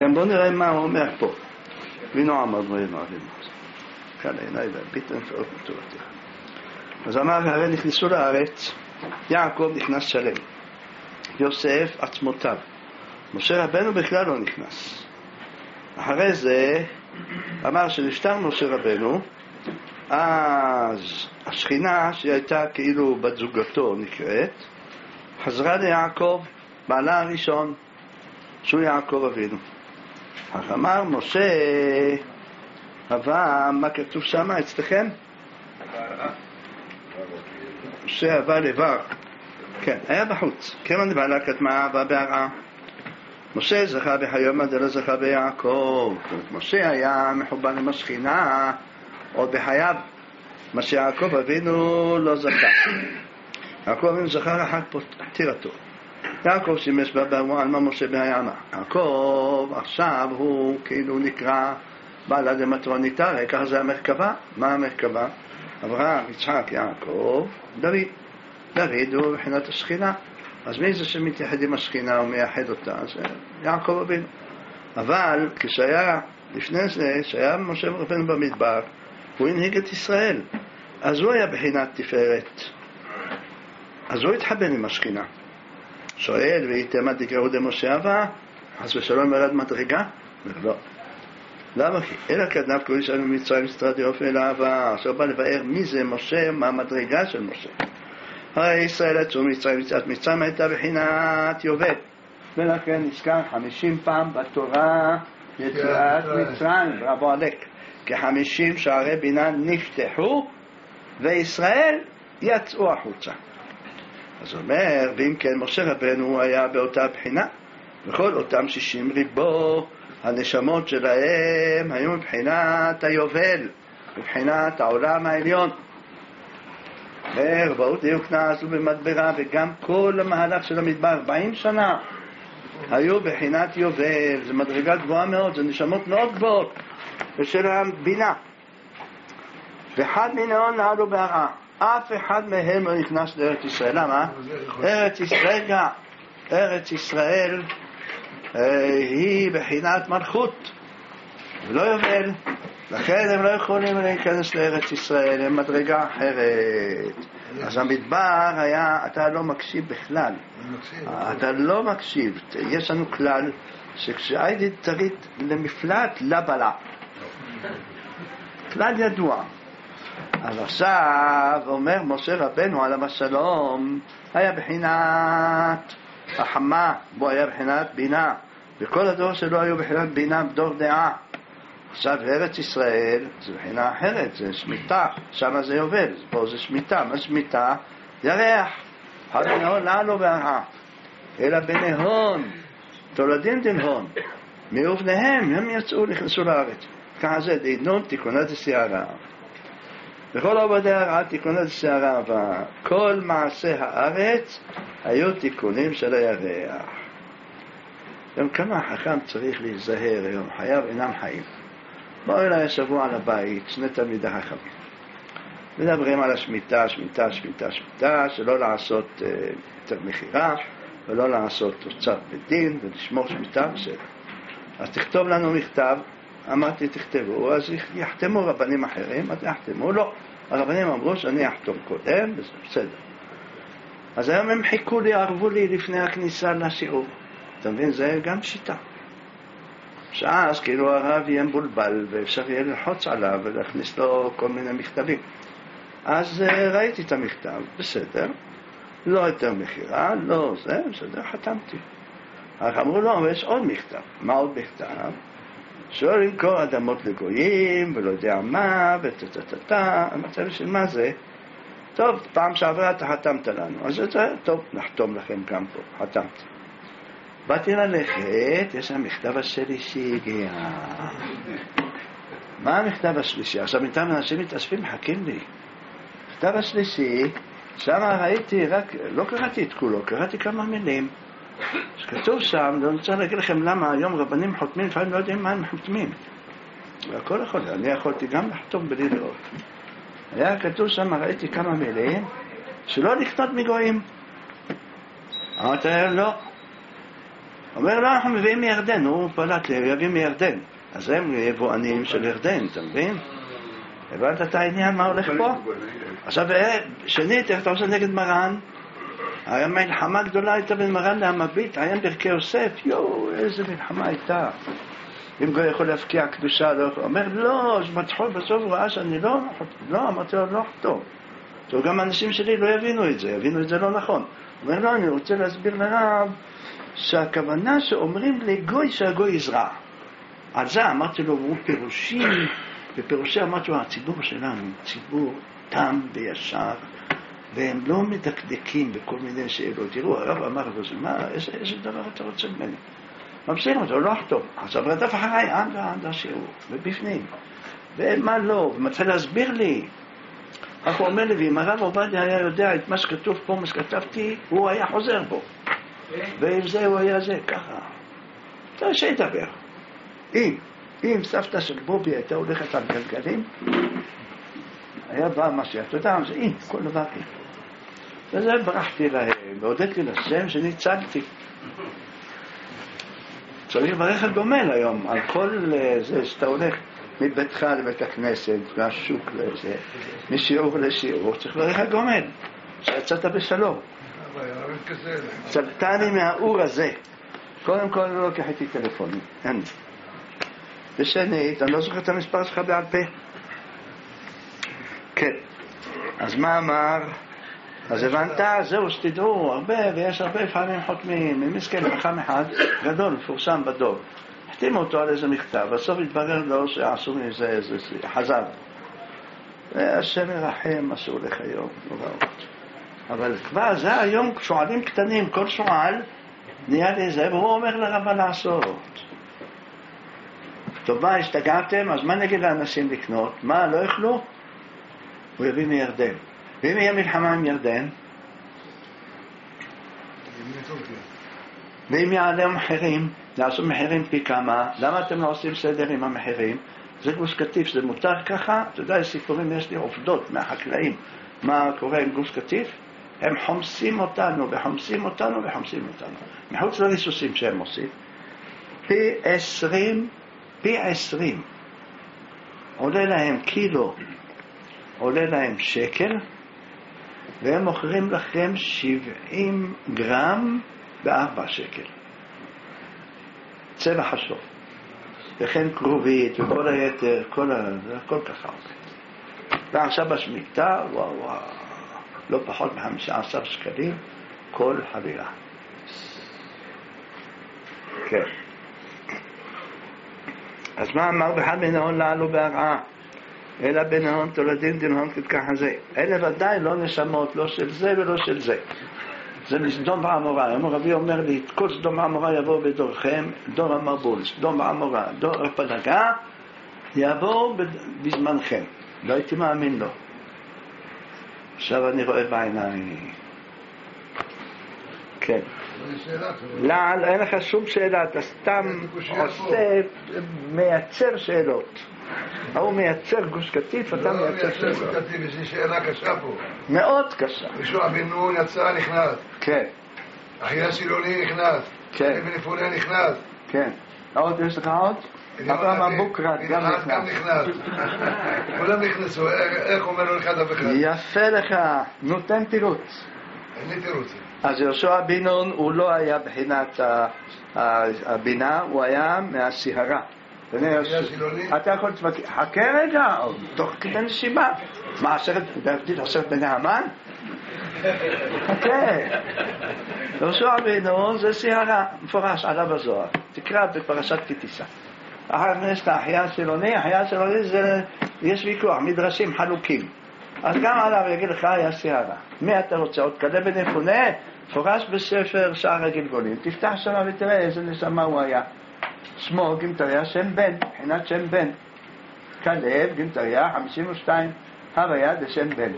בואו נראה מה הוא אומר פה. וינו עמד מורים אבינו. כאן עיניי והביטן פעות מתורתך. אז אמר, הרי נכנסו לארץ, יעקב נכנס שלם, יוסף עצמותיו, משה רבנו בכלל לא נכנס. אחרי זה אמר שנפטר משה רבנו, אז השכינה שהייתה כאילו בת זוגתו נקראת, חזרה ליעקב, בעלה הראשון, שהוא יעקב אבינו. אך אמר משה, אבל מה כתוב שם אצלכם? משה אהבה לבר. כן, היה בחוץ. כיוון דבעלה קדמה אהבה בהרעה. משה זכה בחיומא דלא זכה ביעקב. משה היה מחובר עם השכינה עוד בחייו, מה שיעקב אבינו לא זכה. יעקב אבינו זכה לאחר פטירתו. יעקב שימש על מה משה בהימה. יעקב עכשיו הוא כאילו נקרא בעלה דמטרוניתריה, ככה זה המרכבה. מה המרכבה? אברהם, יצחק, יעקב, דוד. דוד הוא מבחינת השכינה. אז מי זה שמתייחד עם השכינה ומייחד אותה? זה יעקב אבינו. אבל כשהיה לפני זה, שהיה משה רבנו במדבר, הוא הנהיג את ישראל. אז הוא היה בחינת תפארת. אז הוא התחבן עם השכינה. שואל, ואיתם תקראו דמשה אהבה? אז ושלום ירד מדרגה? לא. למה? אלא קדנב קוראים שלנו ממצרים סתרת יופי אל אהבה. עכשיו בא לבאר מי זה משה, מה המדרגה של משה. הרי ישראל יצאו מצרים, יציאת מצרים הייתה בחינת יובל. ולכן נזכר 50 פעם בתורה יציאת מצרים, ברבו עלק. כ50 שערי בינה נפתחו, וישראל יצאו החוצה. אז אומר, ואם כן משה רבנו היה באותה בחינה, וכל אותם 60 ריבו, הנשמות שלהם היו מבחינת היובל, מבחינת העולם העליון. ורבעות דיוק נעשו במדברה, וגם כל המהלך של המדבר, 40 שנה, היו בחינת יובל. זה מדרגה גבוהה מאוד, זה נשמות מאוד גבוהות, ושל הבינה. ואחד מנהון נעלו בהרעה. אף אחד מהם לא נכנס לארץ ישראל. למה? ארץ ישראל היא בחינת מלכות ולא יובל, לכן הם לא יכולים להיכנס לארץ ישראל, הם מדרגה אחרת. אז המדבר היה, אתה לא מקשיב בכלל, אתה לא מקשיב. יש לנו כלל שכשהייתי תריד למפלט לבלה, כלל ידוע. אז עכשיו אומר משה רבנו עליו השלום, היה בחינת החמה, בו היה בחינת בינה, וכל הדור שלו היו בחינת בינה בדור דעה. עכשיו ארץ ישראל זה בחינה אחרת, זה שמיטה, שם זה יובל, פה זה שמיטה. מה שמיטה? ירח. הבנהון לעלו בהרעה, אלא בנהון תולדים דנהון, מאובניהם הם יצאו, נכנסו לארץ. ככה זה דינון תיקונת הסערה, וכל עובדי הרעה תיקונת הסערה, וכל מעשה הארץ היו תיקונים של הירח. גם כמה החכם צריך להיזהר היום, חייו אינם חיים. באו אליי השבוע על הבית שני תלמידי חכמים, מדברים על השמיטה, שלא לעשות יותר מחירה ולא לעשות תוצאת בדין ולשמור שמיטה בסדר. אז תכתוב לנו מכתב. אמרתי תכתבו, אז יחתמו רבנים אחרים, אז יחתמו. לא, הרבנים אמרו שאני אחתום קודם, בסדר. אז היום הם חיכו לי, ערבו לי לפני הכניסה לשיעור. אתה מבין, זה גם שיטה. שאז כאילו הרב יהיה מבולבל ואפשר יהיה ללחוץ עליו ולהכניס לו כל מיני מכתבים. אז ראיתי את המכתב, בסדר, לא יותר מחירה, לא זה, בסדר, חתמתי. אז אמרו לו, יש עוד מכתב. מה עוד מכתב? שלא למכור אדמות לגויים ולא יודע מה ותתתתה. המצב של מה זה? טוב, פעם שעברה אתה חתמת לנו, אז זה טוב, נחתום לכם גם פה. חתמתי. באתי ללכת, יש המכתב השלישי הגיע. מה המכתב השלישי? עכשיו בינתיים אנשים מתאספים, מחכים לי. המכתב השלישי, שם ראיתי, רק לא קראתי את כולו, קראתי כמה מילים. שכתוב שם, אני רוצה להגיד לכם למה היום רבנים חותמים, לפעמים לא יודעים מה הם חותמים. והכל יכול, אני יכולתי גם לחתום בלי לראות. היה כתוב שם, ראיתי כמה מילים, שלא לקנות מגויים. אמרתי, לא. אומר, לא, אנחנו מביאים מירדן, הוא פלט להביא מירדן. אז הם יבואנים של ירדן, אתה מבין? הבנת את העניין, מה הולך פה? עכשיו, שנית, איך אתה עושה נגד מרן? היה מלחמה גדולה הייתה בין מרן להמביט, היה ברכי יוסף, איזה מלחמה הייתה. אם גוי יכול להפקיע קדושה, לא יכול. אומר, לא, בסוף הוא ראה שאני לא, אמרתי לו, לא טוב. טוב, גם האנשים שלי לא יבינו את זה לא נכון. אומר, לא, אני רוצה להסביר לרב, שהכוונה שאומרים לגוי שהגוי יזרע. על זה אמרתי לו, הוא פירושי, ופירושי אמרתי לו, הציבור שלנו, ציבור תם וישר, והם לא מדקדקים בכל מיני שאלות. תראו, הרב אמר לו, איזה דבר אתה רוצה ממני? ממשיך אותו, לא טוב. עכשיו רדף אחריי, עד השיעור, ובפנים. ומה לא, ומתחיל להסביר לי. אך הוא אומר לי, ואם הרב עובדיה היה יודע את מה שכתוב פה, מה שכתבתי, הוא היה חוזר בו. ואם זה הוא היה זה, ככה. אתה שידבר. אם סבתא של בובי הייתה הולכת על גלגלים, היה בא משהו, אתה יודע, זה אם, כל דבר אם. וזה ברחתי להם, והודיתי לשם שניצלתי. צריך לברך על גומל היום, על כל זה שאתה הולך מביתך לבית הכנסת, מהשוק לזה, משיעור לשיעור, צריך לברך על גומל, שיצאת בשלום. צלתני מהאור הזה. קודם כל לא לוקח איתי טלפונים, אין. ושנית, אני לא זוכר את המספר שלך בעל פה. כן. אז מה אמר? אז הבנת, זהו, שתדעו, הרבה, ויש הרבה פעמים חותמים, ממסכן חכם אחד, גדול, מפורסם בדור. החתימו אותו על איזה מכתב, בסוף התברר לו שעשו מזה איזה חזב. והשם ירחם, עשו לך היום, נוראות. אבל כבר זה היום, שועלים קטנים, כל שועל, נהיה לי זה, והוא אומר לרב מה לעשות. טוב, מה, השתגעתם? אז מה נגיד לאנשים לקנות? מה, לא יאכלו? הוא יביא מירדן. ואם יהיה מלחמה עם ירדן? ואם יעלה מחירים, יעשו מחירים פי כמה, למה אתם לא עושים סדר עם המחירים? זה גוש קטיף, זה מותר ככה? אתה יודע, סיפורים, יש לי עובדות מהחקלאים. מה קורה עם גוש קטיף? הם חומסים אותנו, וחומסים אותנו, וחומסים אותנו. מחוץ לריסוסים שהם עושים. פי 20. עולה להם קילו, עולה להם שקל, והם מוכרים לכם 70 גרם ב4 שקל. צבע חשוב. וכן קרובית וכל היתר, הכל ככה עובד. ועכשיו בשמיטה, וואו, לא פחות מ15 שקלים, כל חבילה. כן. אז מה אמר באחד בנהון לעלו בהרעה? אלא בנהון תולדין דנהון ככה זה. אלה ודאי לא נשמות, לא של זה ולא של זה. זה מסדום ועמורה. רבי אומר לי, כל סדום ועמורה יבואו בדורכם, דור המבול, סדום ועמורה, דור הפלגה, יבואו בזמנכם. לא הייתי מאמין לו. עכשיו אני רואה בעיניים. כן. לעל, אין לך שום שאלה, אתה סתם עושה, מייצר שאלות. הוא מייצר גוש קטיף, אתה מייצר שאלות. גוש קטיף, יש לי שאלה קשה פה. מאוד קשה. ישוע בן נון יצא נכנס. כן. אחיה שילוני נכנס. כן. אבן יפונה נכנס. כן. עוד, יש לך עוד? אברהם אבוקרט גם נכנס. כולם נכנסו, איך אומר לו אחד בכלל? יפה לך, נותן תירוץ. אין לי תירוץ. אז יהושע בן נון הוא לא היה בחינת הבינה, הוא היה מהסיהרה. אתה יכול להתווכח, חכה רגע, תוך כדי נשימה. מה, עשרת בני המן? חכה. יהושע בן נון זה סיהרה, מפורש עליו בזוהר. תקרא בפרשת כי תישא. אחר כנסת האחיה הסילוני, יש ויכוח, מדרשים חלוקים. אז גם עליו יגיד לך היה סיהרה. מי אתה רוצה? עוד כלה בן יפונה? פורש בספר שער הגלגולים. תפתח שם ותראה איזה נשמה הוא היה. שמו גמטריה שם בן, מבחינת שם בן. כלב גמטריה 52, הוויה זה שם בן.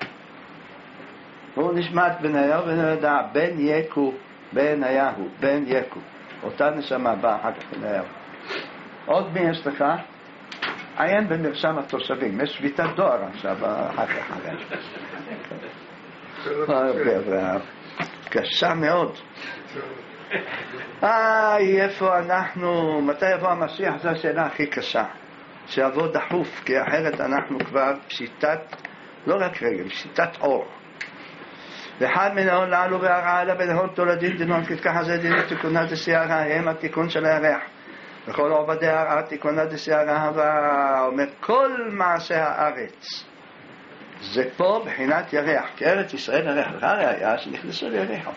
הוא נשמעת בניהו ונדע בן יקו, בן היהו, בן יקו. אותה נשמה באה אחר כך בניהו. עוד מי יש לך? עיין במרשם התושבים, יש שביתת דואר עכשיו אחר כך. קשה מאוד. איפה אנחנו, מתי יבוא המשיח? זו השאלה הכי קשה. שיבוא דחוף, כי אחרת אנחנו כבר פשיטת, לא רק רגל, פשיטת אור. ואחד מן ההון לעלו והרעה אלא בן הון תולדים דינון כתקח הזה דינות תיקונה דסיירה, הם התיקון של הירח. וכל עובדי הרעה תיקונה דסיירה הבאה, אומר כל מעשה הארץ. זה פה בחינת ירח, כי ארץ ישראל ירח, הראיה שנכנסו לירח.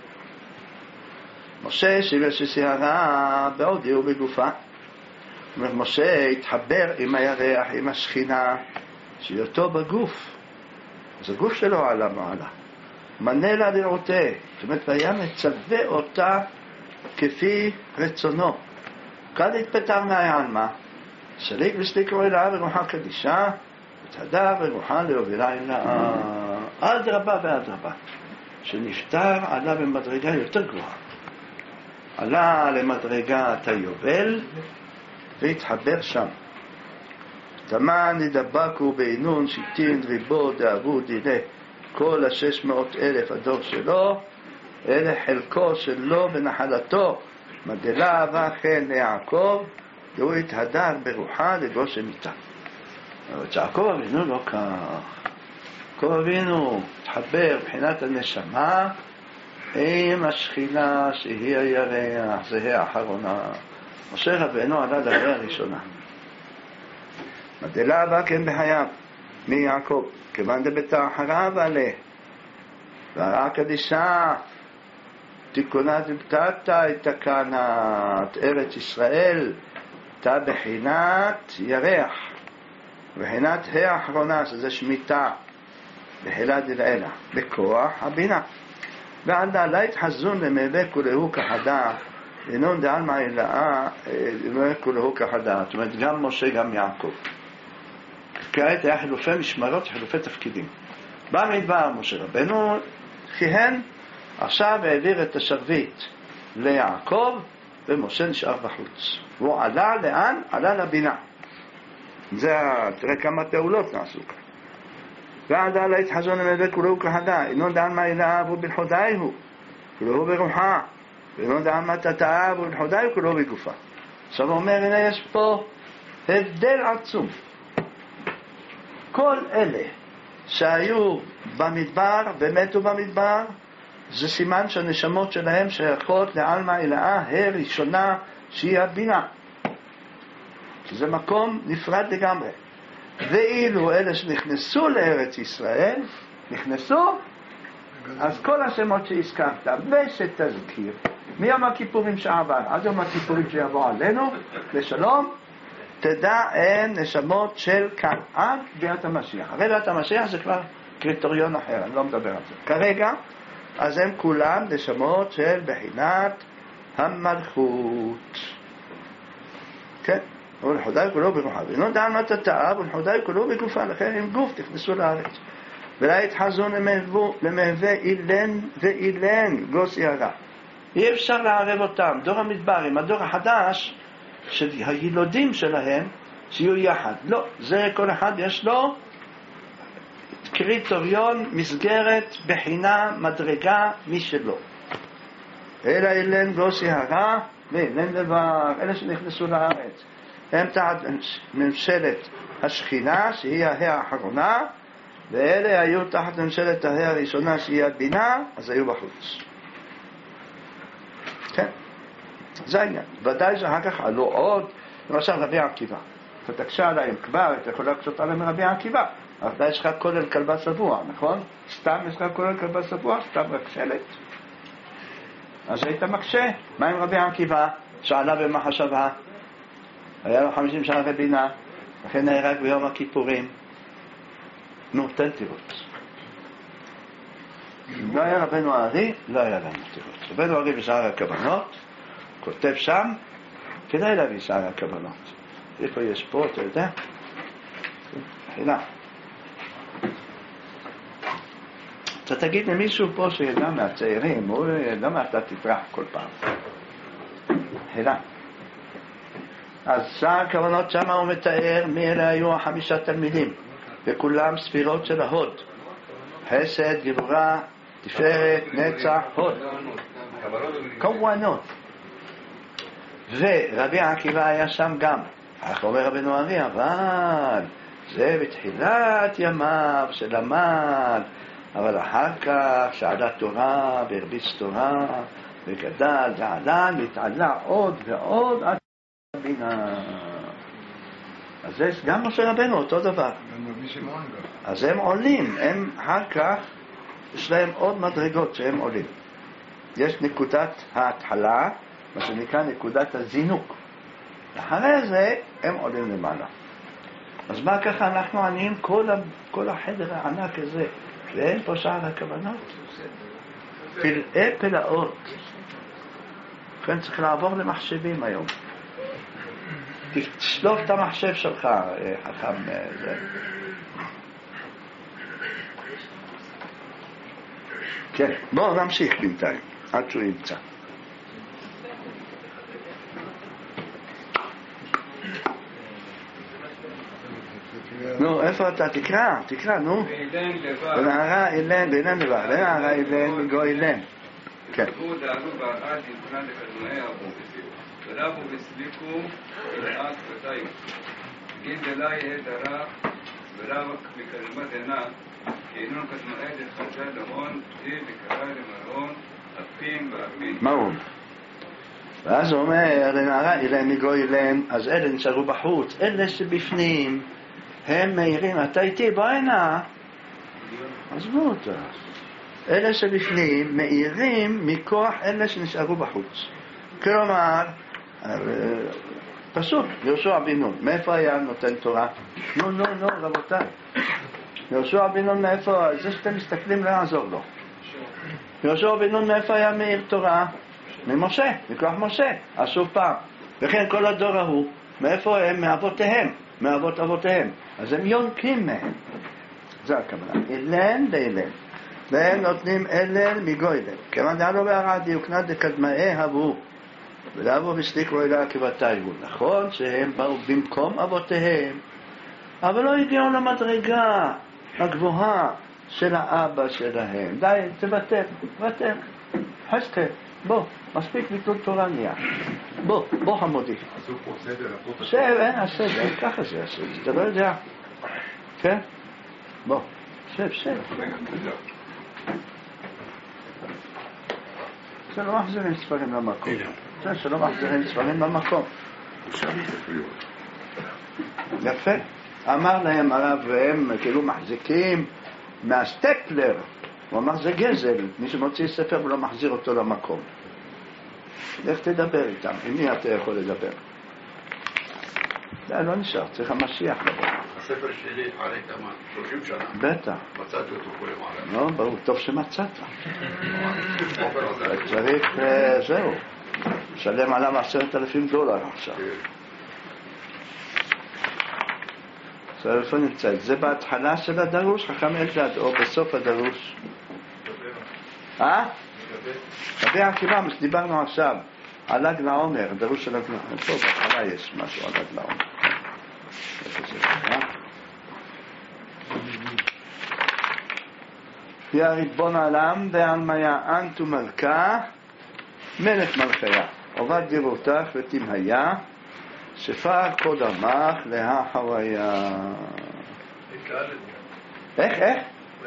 משה שיבר שסיירה בעודי ובגופה. משה התחבר עם הירח, עם השכינה, שיותו בגוף. אז הגוף שלו עלה מעלה. מנה לה לראותה, זאת אומרת, והיה מצווה אותה כפי רצונו. כאן התפטר מהעלמה, סליק וסליקו אלה ורוחה קדישה, ותהדה ורוחה להובילה אלה. עד רבה ועד רבה. שנפטר עלה במדרגה יותר גבוהה. עלה למדרגת היובל, והתחבר שם. תמן נדבקו בעינון שיטין ריבו דאבו דילה כל 600,000 הדור שלו, אלה חלקו שלו ונחלתו, מגלה אהבה חן ליעקב, והוא התהדר ברוחה לגושם איתה. אבל יעקב אבינו לא כך. יעקב אבינו התחבר מבחינת הנשמה עם השכינה שהיא הירח, זה האחרונה. משה רבנו עלה לעלה הראשונה. מגלה אהבה כן בחייו מיעקב, כיוון דבתר אחריו עלה. והרעה קדישה תיקונה דבתתה את תקנת ארץ ישראל, תה בחינת ירח, בחינת האחרונה, שזה שמיטה, בחילה דלעילה, בכוח הבינה. ועדה לה התחזון למהווה כולהו כחדה, אינון דעלמא אלאה, למהווה כולהו כחדה. זאת אומרת, גם משה, גם יעקב. כעת היה חילופי משמרות, חילופי תפקידים. במדבר משה רבנו כיהן, עכשיו העביר את השרביט ליעקב, ומשה נשאר בחוץ. והוא עלה לאן? עלה לבינה. תראה כמה פעולות נעשו כאן. ועדה לה התחזון למהווה כולהו כחדה, אינון דעלמא אלאה ובלחודאיהו, כולהו ברוחה, ואינון דעלמא תתאה ובלחודאיהו כולהו בגופה. עכשיו הוא אומר, הנה יש פה הבדל עצום. כל אלה שהיו במדבר ומתו במדבר, זה סימן שהנשמות שלהם שייכות לעלמא אלאה הראשונה שהיא הבינה. זה מקום נפרד לגמרי. ואילו אלה שנכנסו לארץ ישראל, נכנסו, אז כל השמות שהזכרת ושתזכיר מיום הכיפורים שעבר עד יום הכיפורים שיבוא עלינו לשלום, תדע הן נשמות של כאן עד ביאת המשיח. הרי ביאת המשיח זה כבר קריטריון אחר, אני לא מדבר על זה כרגע. אז הם כולם נשמות של בחינת המלכות. כן, ולחודאי כולו ברוחה, ואינו דעלמא תתאה ולחודאי כולו בגופה, לכן עם גוף נכנסו לארץ. ולה התחזון למהווה אילן ואילן גוס יערה. אי אפשר לערב אותם, דור המדבר עם הדור החדש, שהילודים שלהם שיהיו יחד. לא, זה כל אחד יש לו קריטריון, מסגרת, בחינה, מדרגה, משלו. אלא אילן גוס יערה ואילן דבר, אלה שנכנסו לארץ. הם תחת ממשלת השכינה שהיא האחרונה, ואלה היו תחת ממשלת הראשונה שהיא הבינה, אז היו בחוץ. כן, זה העניין. ודאי שאחר כך עלו עוד, למשל רבי עקיבא. אתה תקשה עליהם כבר, אתה יכול להקשות עליהם רבי עקיבא. אבל ודאי יש לך כולל כלבה סבוע, נכון? סתם יש לך כולל כלבה סבוע, סתם רק שלט. אז היית מקשה. מה עם רבי עקיבא? שעלה במחשבה. היה לו 50 שנה בבינה, לכן נהרג ביום הכיפורים. נו, תן תירוץ. אם לא היה רבנו הארי, לא היה לנו תירוץ. רבנו הארי בשער הכוונות, כותב שם, כדאי להביא שער הכוונות. איפה יש פה, אתה יודע? חילה. אתה תגיד למישהו פה שידע מהצעירים, הוא למה אתה תטרח כל פעם? חילה. אז שער הכוונות שם הוא מתאר מי אלה היו 5 תלמידים, וכולם ספירות של ההוד. חסד, גבורה, תפארת, נצח, הוד. כוונות. ורבי עקיבא היה שם גם. כך אומר רבנו ארי, אבל זה בתחילת ימיו שלמד, אבל אחר כך שעלה תורה והרביץ תורה וגדל ועלה, והתעלה עוד ועוד עד הבינה. אז זה גם משה רבנו אותו דבר. אז הם עולים, הם אחר כך יש להם עוד מדרגות שהם עולים. יש נקודת ההתחלה, מה שנקרא נקודת הזינוק. אחרי זה הם עולים למעלה. אז מה ככה אנחנו עניים כל החדר הענק הזה, ואין פה שער הכוונות? פלאי פלאות. כן, צריך לעבור למחשבים היום. תשלוף את המחשב שלך, חכם זה. כן, בואו נמשיך בינתיים, עד שהוא ימצא. נו, איפה אתה? תקרא, נו. ונערה אילן, ואילן דבר, ונערה אילן, מגו אילן. כן. ורבו וסליקו אלעד ותאיו. גידלי הדרה ורבק מקדמת עינה, כי אינון קדמאי לחג'ה להון, די וקרא למרון, אפים ואפים. מרון. ואז הוא אומר, לנערה אילן, מגו אילן, אז אלה נשארו בחוץ, אלה שבפנים, הם מהירים, אתה איתי, בוא הנה. עזבו אותה. אלה שבפנים מהירים מכוח אלה שנשארו בחוץ. כלומר, פשוט, יהושע בן נון, מאיפה היה נותן תורה? נו, רבותיי. יהושע בן נון מאיפה? זה שאתם מסתכלים לא יעזור לו. יהושע בן נון מאיפה היה מאיר תורה? ממשה, מכוח משה. אז שוב פעם. וכן כל הדור ההוא, מאיפה הם? מאבותיהם, מאבות אבותיהם. אז הם יונקים מהם. זה הכוונה. אילן ואילן. והם נותנים אלל מגוילל. כיוון דעלו בערד דיוקנה דקדמאי הבו. ולאבו וסליקו אליה כבתאיו. נכון שהם באו במקום אבותיהם, אבל לא הגיעו למדרגה הגבוהה של האבא שלהם. די, תוותר. חסקה, בוא, מספיק ביטול תורה נהיה. בוא חמודי. עשו פה סדר, אין הסדר, ככה זה הסדר, אתה לא יודע. כן? בוא, שב. זה לא מחזירים ספרים למקום. זה שלא מחזירים ספרים למקום. יפה. אמר להם הרב, והם כאילו מחזיקים מהסטפלר. הוא אמר, זה גזל. מי שמוציא ספר ולא מחזיר אותו למקום. איך תדבר איתם? עם מי אתה יכול לדבר? זה לא נשאר, צריך המשיח לבוא. הספר שלי אחרי כמה 30 שנה. בטח. מצאתי אותו פה למעלה. לא, ברור, טוב שמצאת. צריך, זהו. שלם עליו $10,000 עכשיו. עכשיו איפה נמצא? זה בהתחלה של הדרוש, חכם אלדד, או בסוף הדרוש. רבי עקיבא, מה שדיברנו עכשיו, על ל"ג לעומר, הדרוש של ל"ג לעומר. פה בהתחלה יש משהו על ל"ג לעומר. יא ריבון העולם ועלמיה אנטו מלכה מלך מלכיה עובד דירותך ותמהיה שפר קודמך להחוויה. איך?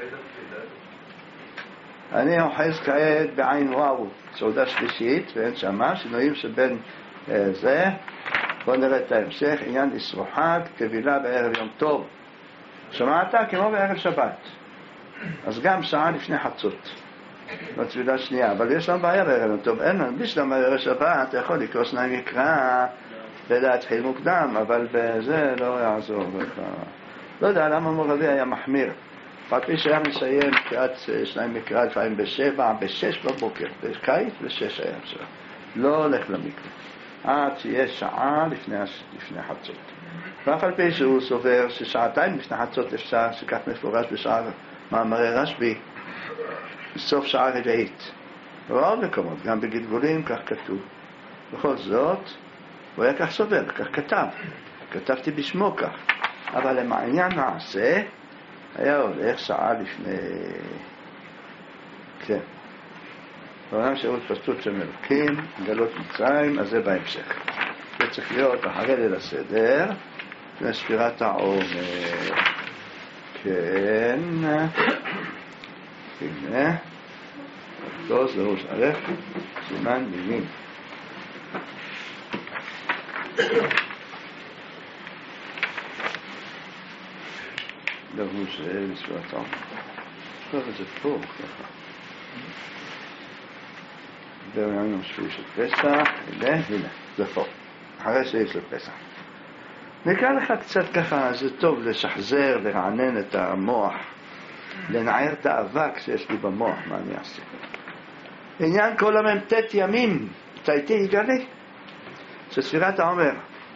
אני אוחז כעת בעין וואו סעודה שלישית ואין שמה שינויים שבין זה. בוא נראה את ההמשך. עניין אסרו-חג, טבילה בערב יום טוב, שמעת? כמו בערב שבת, אז גם שעה לפני חצות בתפילה שנייה. אבל יש לנו בעיה בערב יום טוב, אין לנו בשלם בערב שבת. אתה יכול לקרוא שניים מקרא ולהתחיל מוקדם, אבל בזה לא יעזור לך. לא יודע למה מורבי היה מחמיר. פרטי שהיה מסיים קריאת שניים מקרא לפעמים ב6 בבוקר, בקיץ ב6 היה אפשר. לא הולך למקרא עד שיש שעה לפני חצות. ואף על פי שהוא סובר ששעתיים לפני חצות אפשר, שכך מפורש בשאר מאמרי רשב"י, בסוף שעה רביעית. ועוד מקומות, גם בגלגולים כך כתוב. בכל זאת, הוא היה כך סובר, כך כתבתי בשמו כך. אבל למעניין נעשה, היה הולך שעה לפני... כן. בעולם של התפשטות של מלוכים, גלות מצרים, אז זה בהמשך. זה צריך להיות אחרי ליל הסדר, לספירת העומר. כן, הנה, דוס לראש א', סימן מילים. לראש לספירת העומר. טוב, זה פה, ככה. זהו ימים שביעי של פסח, הנה, זה פה, אחרי שיש לפסח. נקרא לך קצת ככה, זה טוב לשחזר, לרענן את המוח, לנער את האבק שיש לי במוח, מה אני אעשה? עניין כל המ"ט ימים, אתה איתי יגלה, זה ספירת העומר.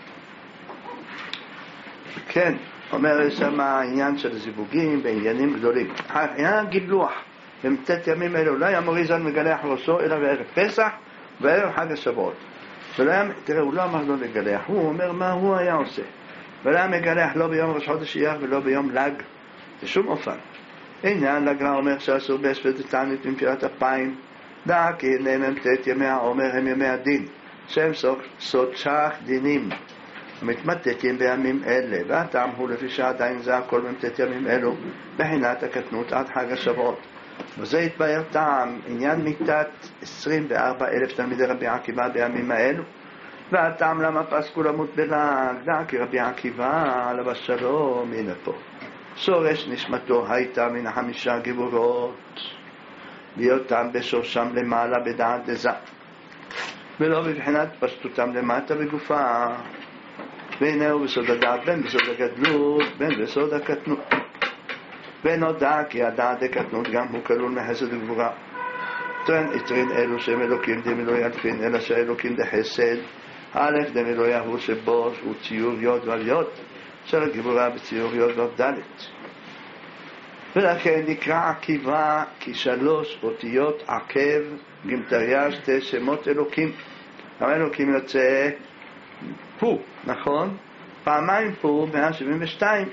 כן, אומר יש שם העניין של זיווגים בעניינים גדולים. העניין גילוח. במ"ט ימים אלו לא היה מוריזל מגלח ראשו אלא בערב פסח וערב חג השבועות. תראה, הוא לא אמר לו לגלח, הוא אומר מה הוא היה עושה. ולא היה מגלח לא ביום ראש חודש אייר ולא ביום לג, בשום אופן. עניין לגר"א אומר שאסור בהשפט ותענית במפירת אפיים, דע כי הנה מ"ט ימי העומר הם ימי הדין, שהם סוד שח דינים, מתמתתים בימים אלה, והטעם הוא לפי שעדיין זה הכל מ"ט ימים אלו, בחינת הקטנות עד חג השבועות. וזה התבהר טעם, עניין מיתת 24,000 תלמידי רבי עקיבא בימים האלו, והטעם למה פסקו למות בלעג, דע כי רבי עקיבא עליו השלום, הנה פה. שורש נשמתו הייתה מן 5 גיבורות, בהיותם בשורשם למעלה בדעת דזה, ולא בבחינת פשטותם למטה בגופה, והנה הוא בסוד הדעת, בין בסוד הגדלות, בין בסוד הקטנות. ונודע כי הדעת הקטנות גם הוא כלול מחסד וגבורה. יתרין אלו שהם אלוקים דמילוי ילפין, אלא שאלוקים דחסד. א' דמילוי הוא שבו הוא ציור יוד ועל יוד, של הגבורה בציור יוד ועל דלת. ולכן נקרא עקיבא כי 3 אותיות עקב גמטריה 2 שמות אלוקים. האלוקים יוצא פה, נכון? פעמיים פה 172.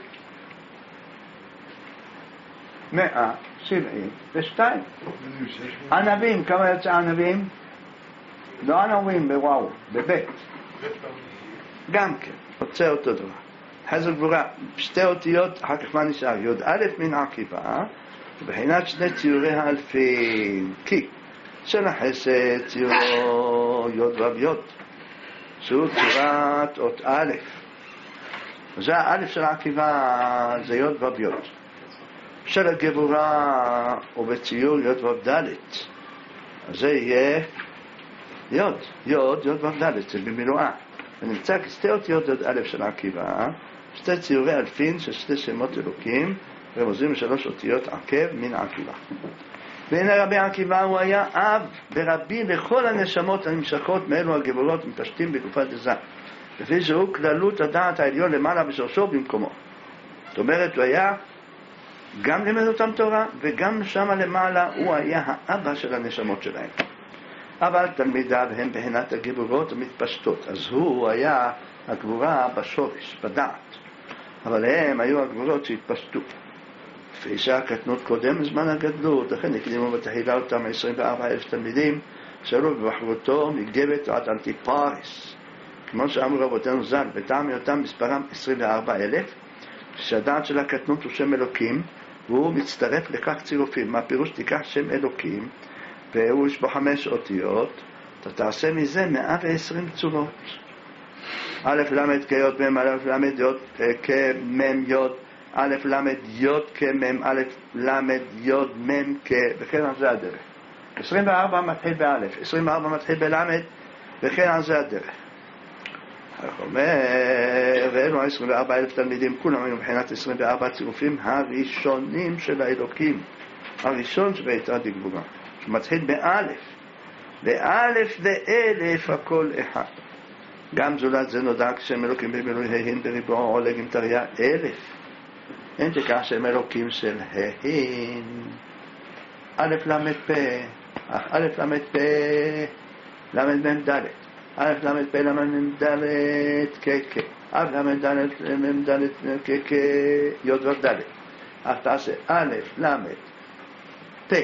172. ענבים, כמה יוצא ענבים? לא ענבים בוואו, בבית. גם כן, יוצא אותו דבר. חסד גבורה, 2 אותיות, אחר כך מה נשאר? יוד א' מן עקיבא, ובחינת 2 ציורי האלפין, כי של החסד ציורו יוד ו' שהוא צורת אות א'. וזה הא' של עקיבא, זה יוד ו' של הגבורה ובציור יוד ו' ד', אז זה יהיה יוד ו' ד', זה במילואה. ונמצא כשתי אותיות יוד א' של עקיבא, 2 ציורי אלפין של 2 שמות אלוקים, רמוזים 3 אותיות עקב מן עקיבא. והנה רבי עקיבא הוא היה אב ורבי לכל הנשמות הנמשכות מאלו הגבורות מפשטים בגופת דזה, לפי שהוא כללות הדעת העליון למעלה בשורשו במקומו. זאת אומרת, הוא היה גם לימד אותם תורה, וגם שמה למעלה הוא היה האבא של הנשמות שלהם. אבל תלמידיו הם בהנת הגבורות המתפשטות, אז הוא היה הגבורה בשורש, בדעת. אבל הם היו הגבורות שהתפשטו. לפי שהקטנות קודם זמן הגדלות, לכן הקדימו בתחילה אותם 24,000 תלמידים, שעלו בבחרותו מגבת עד אנטיפריס. כמו שאמרו רבותינו ז"ל, בטעם היותם מספרם 24,000, שהדעת של הקטנות הוא שם אלוקים, והוא מצטרף לכך צירופים. מה פירוש? תיקח שם אלוקים, והוא יש בו 5 אותיות, אתה תעשה מזה 120 צורות. א' למד כיות מ', א' למד יוד כמ' יוד, א' למד יוד כמ', א' למד יוד מ' כ... וכן על זה הדרך. 24 מתחיל באלף, 24 מתחיל בלמד, וכן על זה הדרך. ואלו 24,000 תלמידים, כולם היו מבחינת 24 צירופים הראשונים של האלוקים, הראשון שבעיתרא דגבורה, שמתחיל באלף, באלף ואלף הכל אחד. גם זולת זה נודע כשם אלוקים במילוי ההין בריבוע עולה גמטריה 1,000. אין תיקח שם אלוקים של ההין. א' למד פה, א' למד פה, למד מ' ד', א' למד פה למד מ' ד' כ', א' למד ד' מ' ד' כ', י' ו' ד'. אז תעשה א' למד פה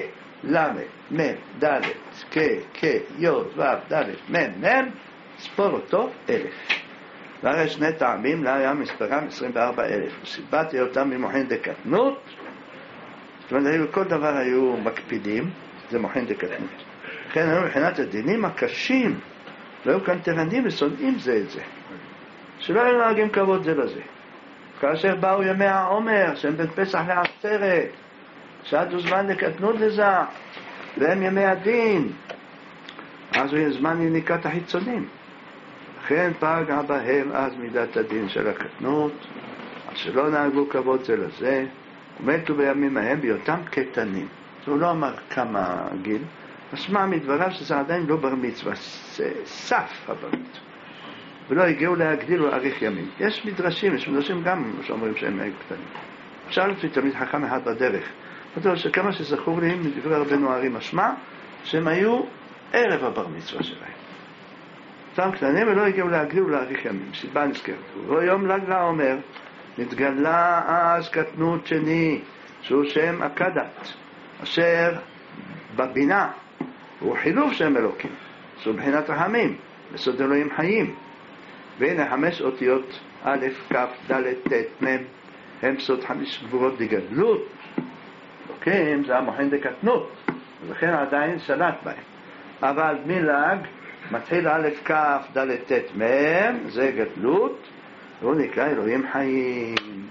למד, מם, ד', כ, י, ו', ד', מם, ספור אותו 1,000. והרי שני טעמים, לה היה מספרם 24,000. וסיבת היותם ממוחין דקטנות, זאת אומרת, כל דבר היו מקפידים, זה מוחין דקטנות. לכן היו מבחינת הדינים הקשים, לא היו כאן תרנים ושונאים זה את זה. שלא היו נוהגים כבוד זה לזה. כאשר באו ימי העומר, שהם בין פסח לעצרת, שעדו זמן לקטנות לזה, והם ימי הדין, אז הוא יהיה זמן לניקת החיצונים. לכן פגע בהם אז מידת הדין של הקטנות, אז שלא נהגו כבוד זה לזה, ומתו בימים ההם בהיותם קטנים. הוא לא אמר כמה גיל, משמע מדבריו שזה עדיין לא בר מצווה, זה סף הבר מצווה. ולא הגיעו להגדיל ולהאריך ימים. יש מדרשים גם שאומרים שהם היו קטנים. אפשר לפי תלמיד חכם אחד בדרך. כמה שזכור לי מדברי רבנו הארי משמע, שהם היו ערב הבר מצווה שלהם. אותם קטנים ולא הגיעו להגדיל ולהאריך ימים. סיבה נזכרת. ויום ל"ג לעומר, נתגלה אז קטנות שני, שהוא שם אכדת, אשר בבינה הוא חילוף שם אלוקים, זו בחינת רחמים, בסוד אלוהים חיים. והנה 5 אותיות א', כ', ד', ט', מ', הם סוד 5 גבורות דגדלות. אלוקים זה המוחין דקטנות, ולכן עדיין שלט בהם. אבל מל"ג מתחיל א', כ', ד', ט', מ', זה גדלות, והוא נקרא אלוהים חיים.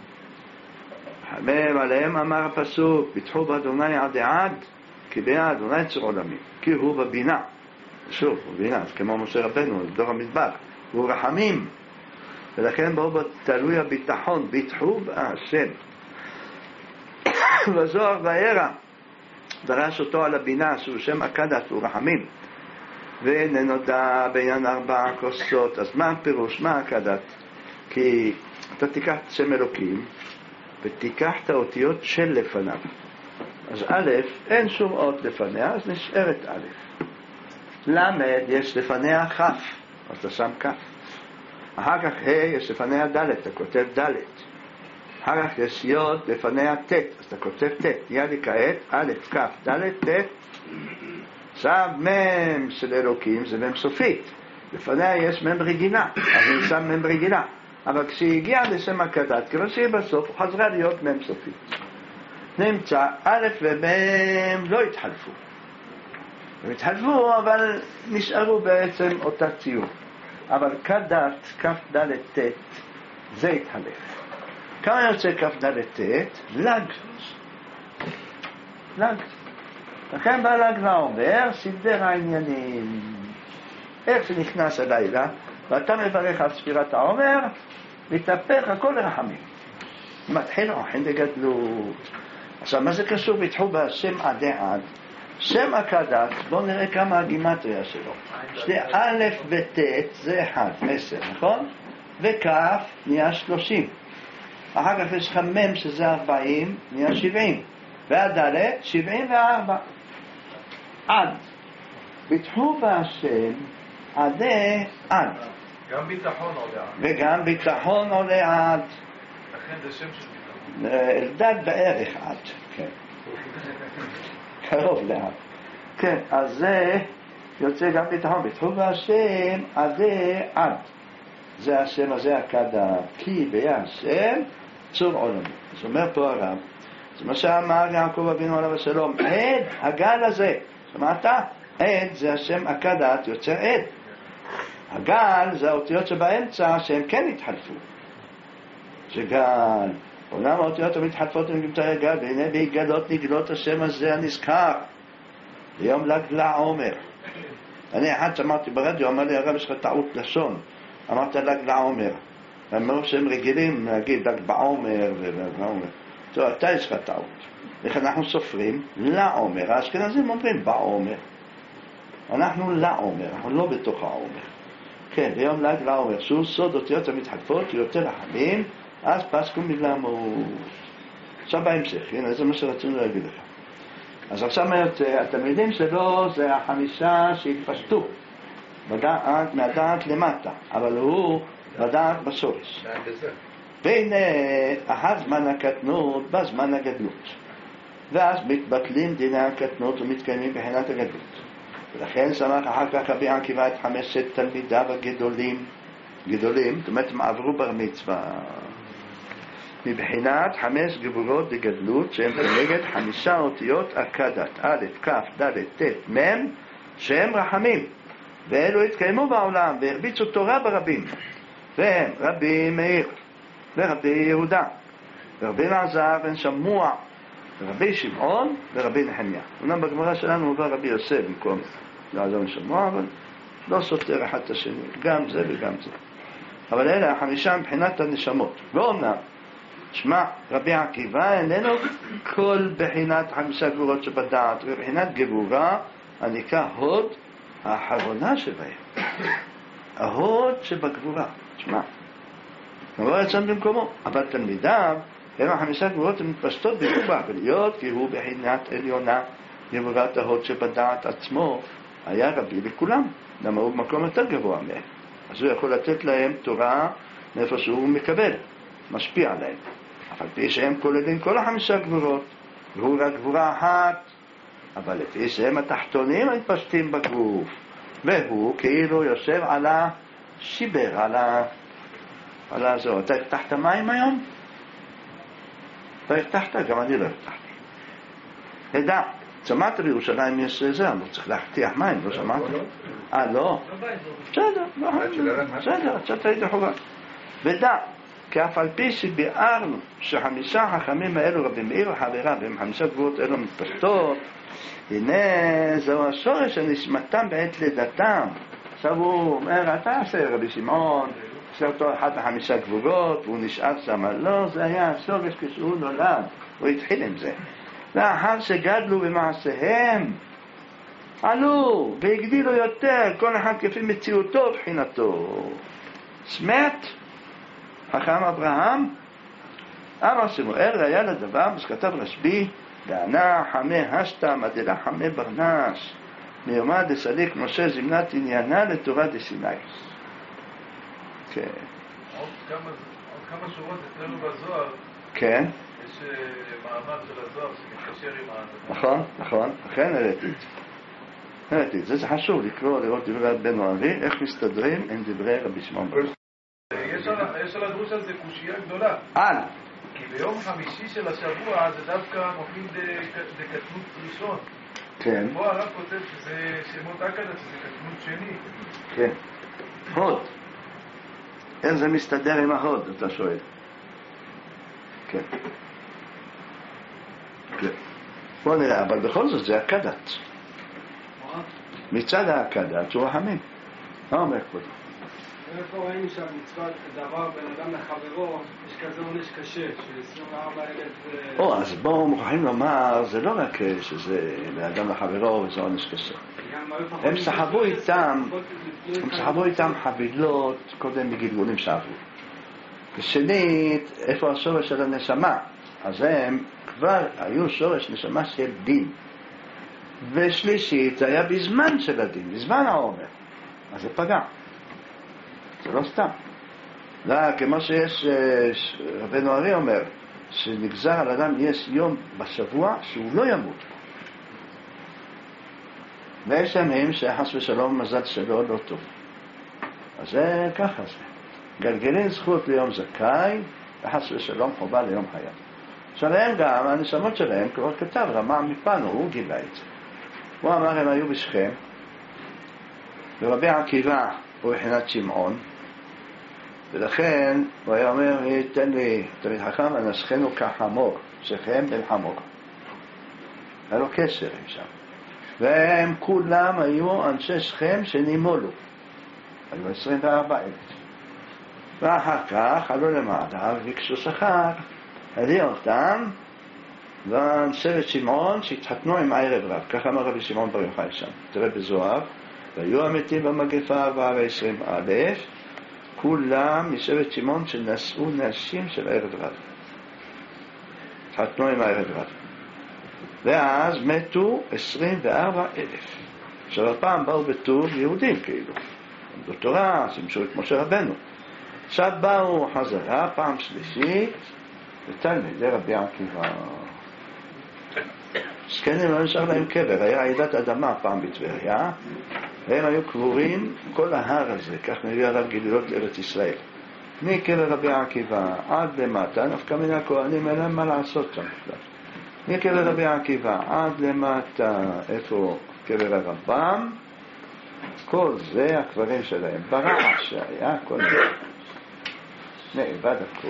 חמם עליהם אמר הפסוק, ביטחו באדוני עד עד, כי ביה אדוני צור עולמים, כי הוא בבינה. שוב, הוא בבינה, כמו משה רבנו, דור המדבר, הוא רחמים, ולכן בו תלוי הביטחון, ביטחו בהשם. בזוהר והערה דרש אותו על הבינה, שהוא שם אכדת, הוא רחמים, וננודע בעניין 4 כוסות. אז מה הפירוש, מה אכדת? כי אתה תיקח שם אלוקים ותיקח את האותיות של לפניו. אז א', אין שום אות לפניה, אז נשארת א'. למד יש לפניה כ', אז אתה שם כ'. אחר כך ה' יש לפניה ד', אתה כותב ד'. אחר כך יש י' לפניה ט', אז אתה כותב ט'. נהיה לי כעת א', כ', ד', ט'. עכשיו מ' של אלוקים זה מ' סופית. לפניה יש מ' רגילה, אז אני שם מ' רגילה. אבל כשהיא הגיעה לשם אכדת, כיוון שהיא בסוף, הוא חזרה להיות מ' סופית. נמצא א' ומ' לא התחלפו. הם התחלפו, אבל נשארו בעצם אותה ציור. אבל כדת, כ' ד' ט', זה התחלף. כמה יוצא כ' ד' ט'? ל"ג. ל"ג. לכן בא ל"ג לעומר, סידר העניינים. איך שנכנס הלילה, ואתה מברך על ספירת העומר, מתהפך הכל לרחמים. מתחיל אוכן לגדלות. עכשיו, מה זה קשור? ביטחו בהשם עדי עד. שם אכדת, בואו נראה כמה הגימטריה שלו. שני א' וט' זה 1, 10, נכון? וכ' נהיה 30. אחר כך יש לך מ' שזה 40, נהיה 70. והד' 74. עד. ביטחו בהשם עדי עד. גם ביטחון עולה עד. וגם ביטחון עולה עד. לכן זה שם של ביטחון. אלדד בערך עד, כן. קרוב לעד. כן, אז זה יוצא גם ביטחון. ביטחו בהשם עדי עד. זה השם הזה אכדת, כי ביה השם צור עולמי. זאת אומר פה הרב, זה מה שאמר יעקב אבינו עליו השלום, עד הגל הזה, שמעת? עד זה השם אכדת, יוצא עד. הגל זה האותיות שבאמצע שהם כן התחלפו. זה גל. עולם האותיות המתחלפות הם נמצא הגל, והנה בהגלות נגלות השם הזה הנזכר. ליום ל"ג לעומר. אני אחד שמעתי ברדיו, אמר לי הרב יש לך טעות לשון. אמרת ל"ג לעומר. אמרו שהם רגילים להגיד ל"ג בעומר ובעומר. טוב, אתה יש לך טעות. איך אנחנו סופרים? לעומר. האשכנזים אומרים בעומר. אנחנו לעומר, אנחנו לא בתוך העומר. כן, ביום ל"ג לעומר, שהוא סוד אותיות המתחלפות, יותר רחמים, אז פסקו מלמות. עכשיו בהמשך, הנה, זה מה שרצינו להגיד לך. אז עכשיו התלמידים שלו זה 5 שהתפשטו מהדעת למטה, אבל הוא בדעת בשורש. בין הזמן הקטנות בזמן הגדלות. ואז מתבטלים דיני הקטנות ומתקיימים בחינת הגדלות. ולכן שמח אחר כך רבי עקיבא את 5 תלמידיו הגדולים, זאת אומרת הם עברו בר מצווה, מבחינת 5 גבורות דגדלות שהם כנגד 5 אותיות אכדת, א', כ', ד', ט', מ', שהם רחמים, ואלו התקיימו בעולם והרביצו תורה ברבים, והם רבי מאיר ורבי יהודה ורבי אלעזר בן שמוע ורבי שמעון ורבי נחמיה. אומנם בגמרא שלנו הובא רבי יוסף במקום אלעזר בן שמוע, אבל לא סותר אחד את השני, גם זה וגם זה. אבל אלה 5 מבחינת הנשמות. ואומנם שמע, רבי עקיבא איננו כל בחינת 5 גבורות שבדעת, ובחינת גבורה הנקרא הוד האחרונה שבהם, ההוד שבגבורה. שמע, נבוא יצאם במקומו, אבל תלמידיו הם 5 גבורות המתפשטות בגבורה, ולהיות כי הוא בחינת עליונה גבורת ההוד שבדעת עצמו היה רבי לכולם, למה הוא במקום יותר גבוה מהם, אז הוא יכול לתת להם תורה מאיפה שהוא מקבל, משפיע עליהם, אבל פי שהם כוללים כל 5 גבורות, והוא רק גבורה אחת, אבל לפי שהם התחתונים מתפשטים בגוף, והוא כאילו יושב על השיבר, על הזו. אתה הבטחת מים היום? אתה הבטחת? גם אני לא הבטחתי. ידע, שמעת בירושלים יש זה, אני צריך להחתיח מים, לא שמעת? לא? בסדר, בסדר, קצת הייתי חובה. ודע, כי אף על פי שביארנו ש5 חכמים האלו רבי מאיר וחבריו והם 5 גבורות אלו מתפשטות, הנה זהו השורש שנשמתם בעת לידתם. עכשיו הוא אומר, אתה עושה רבי שמעון, עושה אותו 1 מ5 גבורות והוא נשאר שם. לא, זה היה השורש כשהוא נולד, הוא התחיל עם זה. לאחר שגדלו במעשיהם, עלו והגדילו יותר, כל אחד כפי מציאותו בחינתו. סמת, חכם אברהם, אמר שמואל ראיה לדבר, אז כתב רשב"י, דענה חמי השתא מדלה חמי ברנש, מיומא דסליק משה זמנת עניינה לתורה דסיני. כן. עוד כמה שורות אצלנו בזוהר. כן. יש מאמר של הזוהר שמתקשר עם נכון, לכן הראיתי את זה. זה חשוב לקרוא, לראות דברי רבנו ארי, איך מסתדרים עם דברי רבי שמעון בר יוחאי. יש על הדרוש הזה קושיה גדולה. כי ביום חמישי של השבוע זה דווקא מופיעים דקטנות ראשון. כן. פה הרב כותב שזה שמות אכדת, שזה קטנות שני. כן. הוד. איך זה מסתדר עם ההוד, אתה שואל? כן. כן. בוא נראה, אבל בכל זאת זה אכדת. מצד האכדת הוא רחמים. מה אומר קודם? איפה ראינו שהמצוות דבר בין אדם לחברו, יש כזה עונש קשה, של 24,000... אז בואו מוכרחים לומר, זה לא רק שזה לאדם לחברו וזה עונש קשה. הם סחבו איתם חבילות קודם בגלגולים שעברו. ושנית, איפה השורש של הנשמה? אז הם כבר היו שורש נשמה של דין. ושלישית, זה היה בזמן של הדין, בזמן העומר. אז זה פגע. זה לא סתם. לא, כמו שיש, רבנו ארי אומר, שנגזר על אדם יש יום בשבוע שהוא לא ימות. ויש ימים שחס ושלום מזל שלו לא טוב. אז זה ככה זה. גלגלים זכות ליום זכאי, וחס ושלום חובה ליום חייו. שלהם גם, הנשמות שלהם, כבר כתב, רמה מפנו, הוא גילה את זה. הוא אמר, הם היו בשכם, ורבי עקיבא הוא בחינת שמעון, ולכן הוא היה אומר, תן לי, תמיד חכם, אנסחנו כחמור, שכם בן חמור. היה לו קשר עם שם. והם כולם היו אנשי שכם שנימולו. היו 24,000. ואחר כך עלו למעלה, וביקשו שכר, הביאו אותם, ואנשי שמעון שהתחתנו עם ערב רב. ככה אמר רבי שמעון בר יוחאי שם. תראה בזוהר, והיו המתים במגפה 24,000, כולם משבט שמעון שנשאו נשים של ערב רב. התחתנו עם הערב רב. ואז מתו 24,000. עכשיו הפעם באו בטוב יהודים כאילו. עמדו תורה, שימשו את משה רבנו. עכשיו באו חזרה, פעם שלישית, ותלמידי רבי עקיבא. זקנים לא נשאר להם קבר, היה רעידת אדמה פעם בטבריה, והם היו קבורים כל ההר הזה, כך מביא הרב גלילות לארץ ישראל. מקבר רבי עקיבא עד למטה, נפקא מן הכהנים אין להם מה לעשות שם בכלל. מקבר רבי עקיבא עד למטה, איפה קבר הרמב"ם, כל זה הקברים שלהם, ברעש שהיה, כל זה נאבד הכל.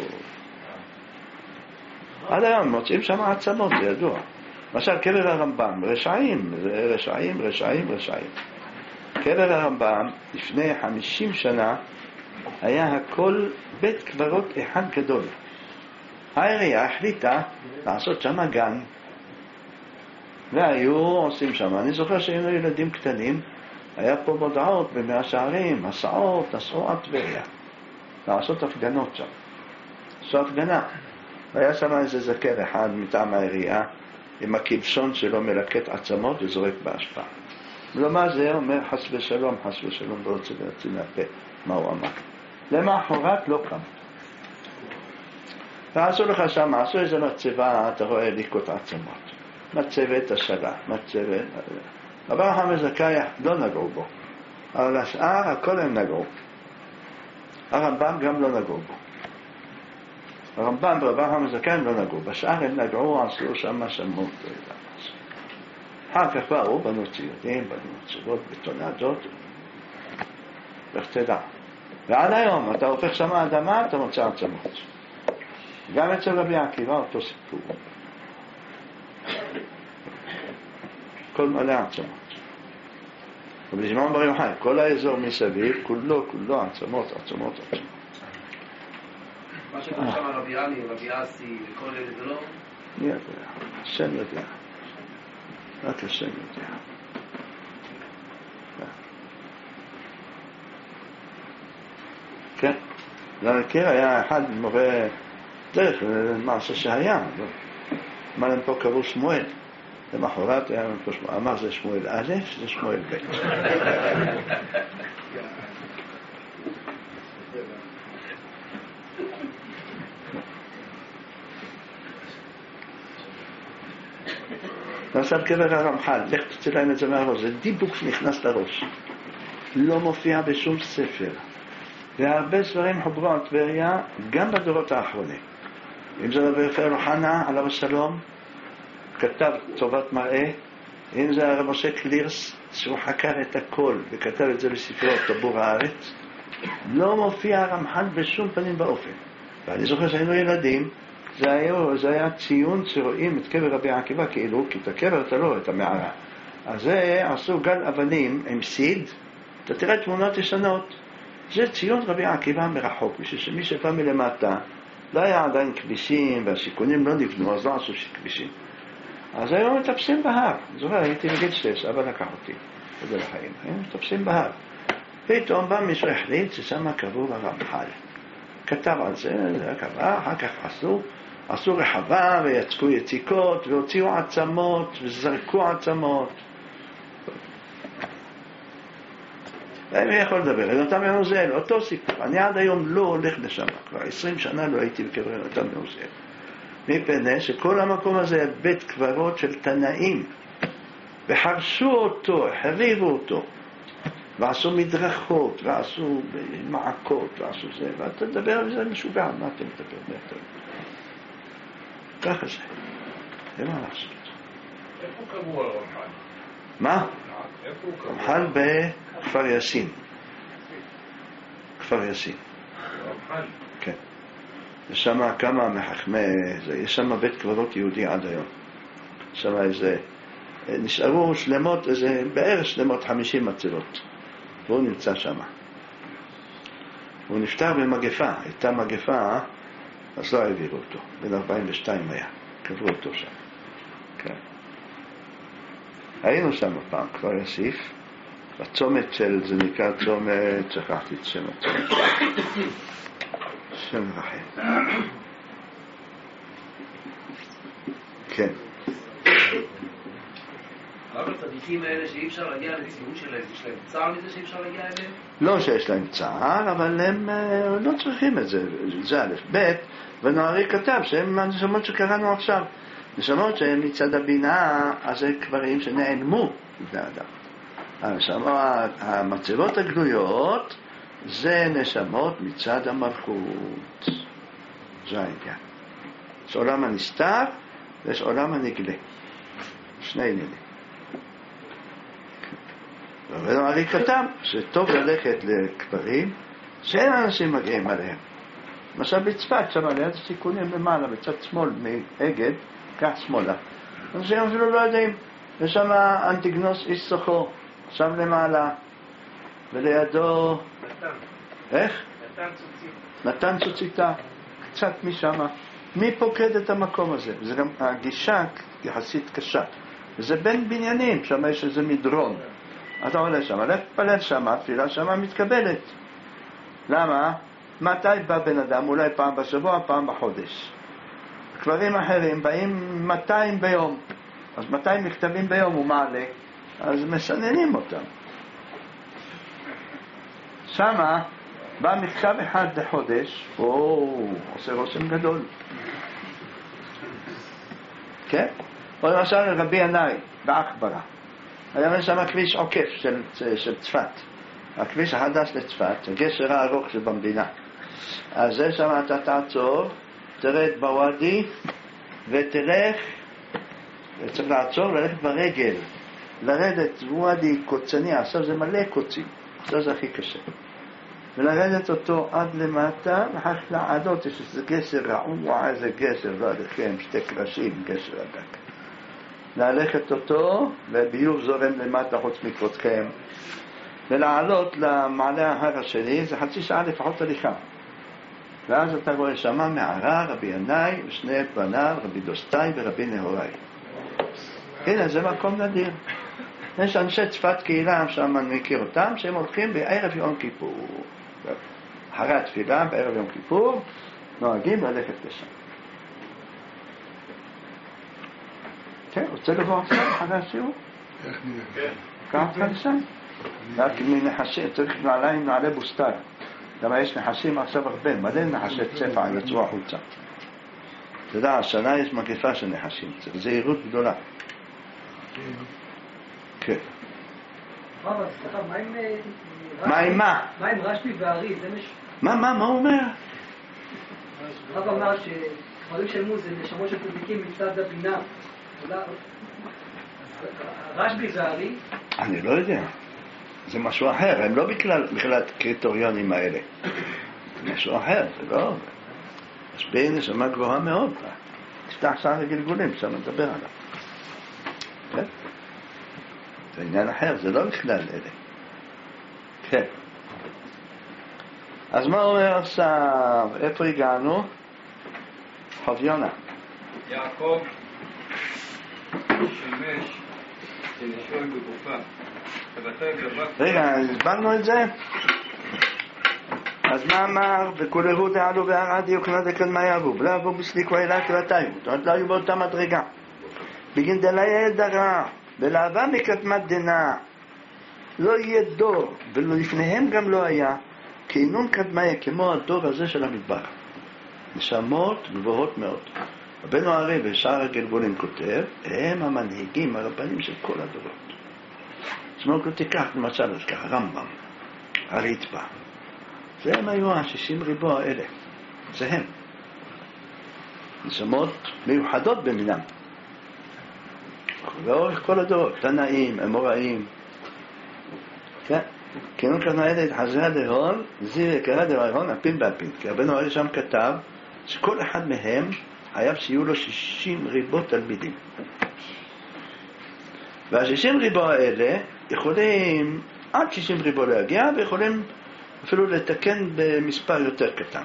עד היום מוצאים שם עצמות, זה ידוע. למשל קבר הרמב"ם, רשעים, זה רשעים, רשעים, רשעים. קבר הרמב"ם לפני 50 שנה היה הכל בית קברות אחד גדול. העירייה החליטה לעשות שם גן, והיו עושים שם, אני זוכר שהיינו ילדים קטנים, היה פה מודעות במאה שערים, מסעות, נסעו עד טבריה לעשות הפגנות שם. עשו הפגנה, והיה שם איזה זקר אחד מטעם העירייה עם הכבשון שלו מלקט עצמות וזורק בהשפעה. ולמה זה אומר חס ושלום, חס ושלום, לא רוצה להוציא מהפה מה הוא אמר. למאחורת לא קם. ועשו לך שם, עשו איזה מצבה, אתה רואה ליקות עצמות. מצבת השאלה, מצבת... רבי חמא זכאי לא נגעו בו, אבל השאר הכל הם נגעו. הרמב"ם גם לא נגעו בו. הרמב"ם ורבי חמא זכאי לא נגעו, בשאר הם נגעו, עשו שם שמות. אחר כך באו, בנו ציודים, בנו מצבות, בטונדות, איך תדע. ועד היום, אתה הופך שם האדמה, אתה מוצא עצמות. גם אצל רבי עקיבא אותו סיפור. כל מלא עצמות. ובזמן בר יוחאי, כל האזור מסביב, כולו עצמות, עצמות, עצמות. מה שקוראים שם רבי עלי, רבי אסי, וכל אלה זה לא? מי יודע? השם יודע. רק השם יודע. כן. למכיר היה אחד מורה דרך, מעשה שהיה. מה להם פה קראו שמואל. למחרת היה להם פה שמואל. אמר זה שמואל א', זה שמואל ב'. נעשה קבר הרמח"ל, לך תוצא להם את זה מהראש, זה דיבוק שנכנס לראש. לא מופיע בשום ספר. והרבה ספרים חוברו על טבריה, גם בדורות האחרונים. אם זה רבי רפאל אוחנה, עליו השלום, כתב טובת מראה, אם זה הרב משה קלירס, שהוא חקר את הכל וכתב את זה בספרו טבור הארץ, לא מופיע הרמח"ל בשום פנים באופן. ואני זוכר שהיינו ילדים, זה היה ציון שרואים את קבר רבי עקיבא כאילו, כי את הקבר אתה לא רואה את המערה. אז זה עשו גל אבנים עם סיד, אתה תראה תמונות ישנות. זה ציון רבי עקיבא מרחוק, בשביל שמי שבא מלמטה, לא היה עדיין כבישים והשיכונים לא נבנו, אז לא עשו כבישים. אז היום מטפסים בהר. זוכר, הייתי בגיל 6, אבא לקח אותי, זה לחיים. היום מטפסים בהר. פתאום בא מישהו החליט ששם קראו הרמח"ל. כתב על זה, קבע, אחר כך עשו רחבה ויצקו יציקות והוציאו עצמות וזרקו עצמות. מי יכול לדבר? יונתן בן עוזיאל, אותו סיפור. אני עד היום לא הולך לשם, כבר 20 שנה לא הייתי בקבר יונתן בן עוזיאל. מפני שכל המקום הזה בית קברות של תנאים, וחרשו אותו, חריבו אותו, ועשו מדרכות, ועשו מעקות, ועשו זה, ואתה תדבר על זה משוגע, מה אתה מדבר בעצם? ככה זה, זה מה לעשות. איפה קראו על רמח"ל? מה? איפה הוא קראו? רמח"ל בכפר יאסין. כפר יאסין. רמח"ל? כן. יש שם כמה מחכמי, יש שם בית קברות יהודי עד היום. יש שם איזה, נשארו שלמות, איזה בערך שלמות 50 מצבות. והוא נמצא שם. הוא נפטר במגפה, הייתה מגפה, אז לא העבירו אותו. בין 42 היה, קברו אותו שם. כן. היינו שם פעם, כבר יוסיף, בצומת של, זה נקרא צומת, שכחתי את שם הצומת. שם רחם. כן. אבל הצדיקים האלה שאי אפשר להגיע לציון שלהם, יש להם צער מזה שאי אפשר להגיע אליהם? לא שיש להם צער, אבל הם לא צריכים את זה. זה א', ב', ונוערי כתב שהם הנשמות שקראנו עכשיו. נשמות שהן מצד הבינה, אז זה קברים שנעלמו מבני אדם. המצבות הגלויות זה נשמות מצד המלכות. זה העניין. יש עולם הנסתר ויש עולם הנגלה. שני עניינים. רבנו ארי כתב שטוב ללכת לקברים שאין אנשים מגיעים עליהם. למשל בצפת, שם ליד הסיכונים למעלה, בצד שמאל מאגד, כך שמאלה. אנשים אפילו לא יודעים. יש שם אנטיגנוס איש סוחו, שם למעלה, ולידו... איך? נתן צוציתה, קצת משם. מי פוקד את המקום הזה? וזה גם הגישה יחסית קשה. וזה בין בניינים, שם יש איזה מדרון. אתה עולה שם, הלך פלל שם, תפילה שם מתקבלת. למה? מתי בא בן אדם? אולי פעם בשבוע, פעם בחודש. קברים אחרים באים 200 ביום. אז 200 מכתבים ביום הוא מעלה, אז מסננים אותם. שמה בא מכתב אחד לחודש, עושה רושם גדול. כן? או למשל רבי ינאי, באחברה. היה שם כביש עוקף של צפת. הכביש החדש לצפת, הגשר הארוך שבמדינה. אז זה שם אתה תעצור, תרד בוואדי ותלך, צריך לעצור, ללכת ברגל, לרדת וואדי קוצני, עכשיו זה מלא קוצים, עכשיו זה הכי קשה. ולרדת אותו עד למטה, ואחר כך לעדות, יש איזה גשר רעוע, איזה גשר, לא עליכם, שתי קרשים, גשר עדק. ללכת אותו, וביוב זורם למטה חוץ מקרותכם. ולעלות למעלה ההר השני, זה חצי שעה לפחות הליכה. ואז אתה רואה שמה מערה, רבי ינאי, ושני בניו, רבי דוסטאי ורבי נהוראי. הנה, זה מקום נדיר. יש אנשי צפת קהילה, שם אני מכיר אותם, שהם הולכים בערב יום כיפור. אחרי התפילה, בערב יום כיפור, נוהגים ללכת לשם. כן, רוצה לבוא עכשיו אחרי השיעור? כן. כמה אותך לשם? רק מנחשים, צריך נעליים, נעלי בוסטר. למה יש נחשים עכשיו הרבה, מלא נחשי צפע יצאו החוצה. אתה יודע, השנה יש מגפה של נחשים, צריך זהירות גדולה. כן. סליחה, מה עם מה? מה עם רשב"י והארי? מה הוא אומר? רב אמר שכפרים של מוז זה נשמות של צדיקים מצד הבינה. רשב"י והארי? אני לא יודע. זה משהו אחר, הם לא בכלל קריטריונים האלה. זה משהו אחר, זה לא... יש בי נשמה גבוהה מאוד. תפתח שער הגלגולים, שם נדבר עליו. כן? זה עניין אחר, זה לא בכלל אלה. כן. אז מה אומר עכשיו? איפה הגענו? חביונה. יעקב שימש שנשאר בגופה. רגע, הסברנו את זה? אז מה אמר? וכולהו דעלו והרע דיוקנה דקדמה יבוא ולא יבוא בסליקו אלא כלתיו. זאת אומרת, לא היו באותה מדרגה. בגין דליה דרע ולאהבה מקדמת דנה לא יהיה דור, ולפניהם גם לא היה כינון קדמיה, כמו הדור הזה של המדבר. נשמות גבוהות מאוד. רבנו ארי בשער הגלגולים כותב, הם המנהיגים, הרבנים של כל הדורות. זאת אומרת, תיקח למשל, אז ככה, רמב"ם, הרצפה. זה הם היו ה-60 ריבוע האלה. זה הם. נשמות מיוחדות במינם. לאורך כל הדורות, תנאים, אמוראים. כן? כינון קדמיה התחזרה להון, זיר יקרה דרעיון, אפין באפין. כי רבנו ארי שם כתב, שכל אחד מהם חייב שיהיו לו 60 ריבוע תלמידים. וה-60 ריבוע האלה יכולים עד 60 ריבוע להגיע, ויכולים אפילו לתקן במספר יותר קטן.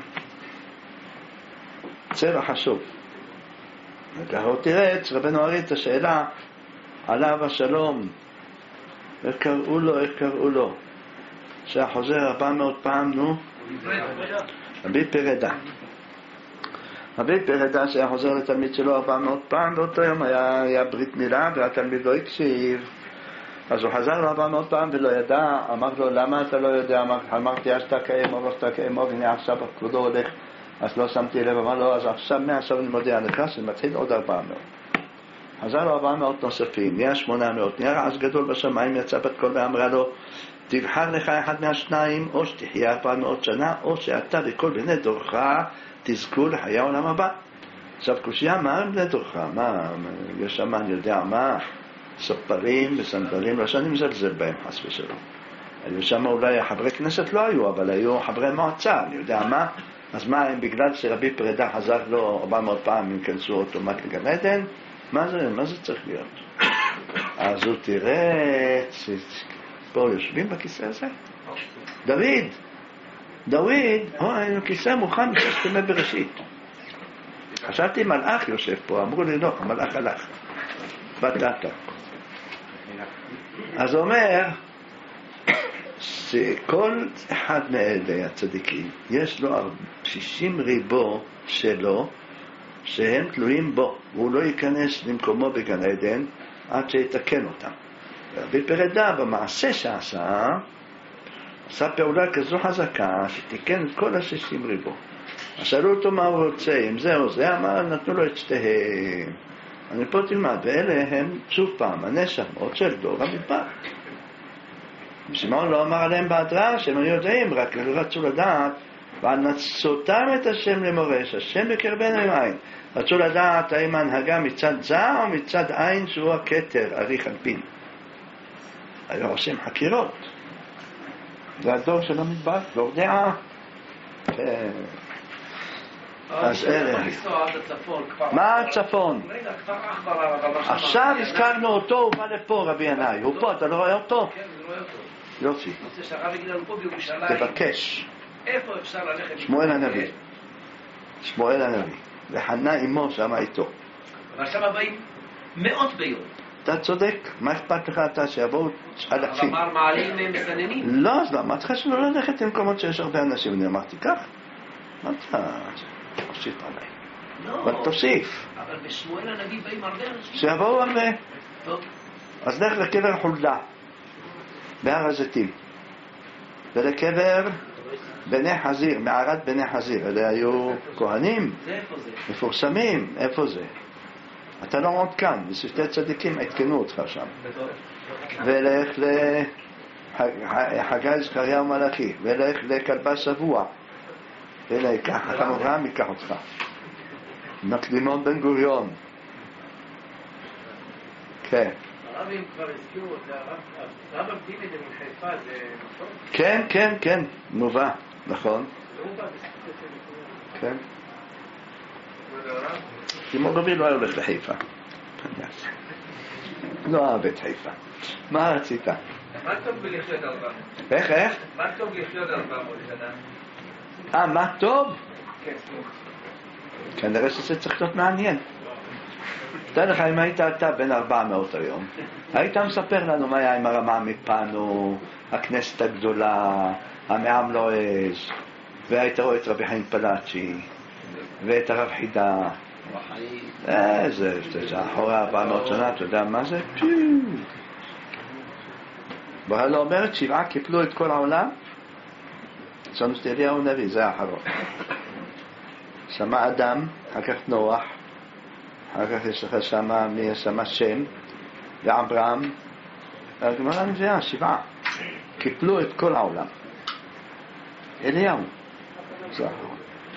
צבע חשוב. וככה הוא תירץ, רבנו ארי את השאלה עליו השלום, איך קראו לו? שהחוזר 400 פעם, נו? רבי פרדה. רבי פרדה שהיה חוזר לתלמיד שלו 400 פעם, באותו יום היה ברית מילה, והתלמיד לא הקשיב. אז הוא חזר לו 400 פעם ולא ידע, אמר לו, למה אתה לא יודע? אמרתי, אשתה כאמור, אשתה כאמור, הנה עכשיו כבודו הולך, אז לא שמתי לב, אמר לו, אז עכשיו מעכשיו אני מודיע לך, שמתחיל עוד 400. חזר לו 400 נוספים, נהיה 800, נהיה רעש גדול בשמיים, יצא בת קול ואמרה לו, תבחר לך אחד מהשניים, או שתחיה 400 שנה, או שאתה וכל בני דורך תזכו לחיי העולם הבא. עכשיו קושיה, מה בני דורך? מה, יש שם, אני יודע מה, ספרים וסנדלים, לא שאני מזלזל בהם חס ושלום. היו שם אולי חברי כנסת לא היו, אבל היו חברי מועצה, אני יודע מה. אז מה, הם בגלל שרבי פרידה חזר לו 400 פעם, הם כנסו אוטומט לגן עדן? מה זה צריך להיות? אז הוא תראה, פה יושבים בכיסא הזה? דוד, היינו כיסא מוכן מששת ימי בראשית. חשבתי מלאך יושב פה, אמרו לי לא, המלאך הלך. בדעת. אז הוא אומר, שכל אחד מאלה הצדיקים, יש לו 60 ריבו שלו, שהם תלויים בו, והוא לא ייכנס למקומו בגן עדן עד שיתקן אותם. רבי פרידה במעשה שעשה, עשה פעולה כזו חזקה שתיקן את כל 60 ריבו. אז שאלו אותו מה הוא רוצה, אם זה או זה, אמר, נתנו לו את שתיהם. אני פה תלמד, ואלה הם שוב פעם הנשמות של דור המדבר. שמעון לא אמר עליהם בהדרה, שהם היו יודעים, רק רצו לדעת, ונצותם את השם למורש, השם בקרבנו עם עין. רצו לדעת האם ההנהגה מצד זה או מצד עין שהוא הכתר, אריך אנפין. היו עושים חקירות. זה הדור של המדבר, דור דעה. אז אלה. מה הצפון? עכשיו הזכרנו אותו, הוא בא לפה רבי ינאי. הוא פה, אתה לא רואה אותו? כן, אני רואה אותו. יופי. תבקש. איפה אפשר ללכת? שמואל הנביא. וחנה אמו שם איתו. אבל שם באים מאות ביום. אתה צודק, מה אכפת לך אתה שיבואו אלפים? אמר מעלים מסננים? לא, אז למה? צריך שלא ללכת למקומות שיש הרבה אנשים. אני אמרתי כך? מה אתה תוסיף עליי? לא. אבל תוסיף. אבל בשמואל הנביא באים הרבה אנשים. שיבואו הרבה. טוב. אז לך לקבר חולדה, בהר הזיתים. ולקבר בני חזיר, מערת בני חזיר. אלה היו כהנים. זה איפה זה? מפורסמים. איפה זה? אתה לא עוד כאן, בשפתי צדיקים עדכנו אותך שם. ולך לחגי זכריה ומלאכי, ולך לכלבה שבוע, חכם אברהם ייקח אותך. מקדימון בן גוריון. כן. הרבים כבר הזכירו את הרב דימי מחיפה, זה נכון? כן, מובא, נכון. כן. כמו רבי לא היה הולך לחיפה. לא אהב את חיפה. מה רצית? מה טוב בלחיות 400? איך? מה טוב לחיות 400 שנה? מה טוב? כן. כנראה שזה צריך להיות מעניין. תדע לך, אם היית אתה בן 400 היום, היית מספר לנו מה היה עם הרמה מפנו, הכנסת הגדולה, המעם לועז, והיית רואה את רבי חיים פלאצ'י, ואת הרב חידה. זה אחרי 400 שנה, אתה יודע מה זה? והלא אומרת 7 קיפלו את כל העולם. שמענו את אליהו הנביא, זה האחרון. שמע אדם, אחר כך נוח, אחר כך יש לך שמה מי שמה שם, ואברהם, והגמרא מביאה 7 קיפלו את כל העולם. אליהו, זה האחרון.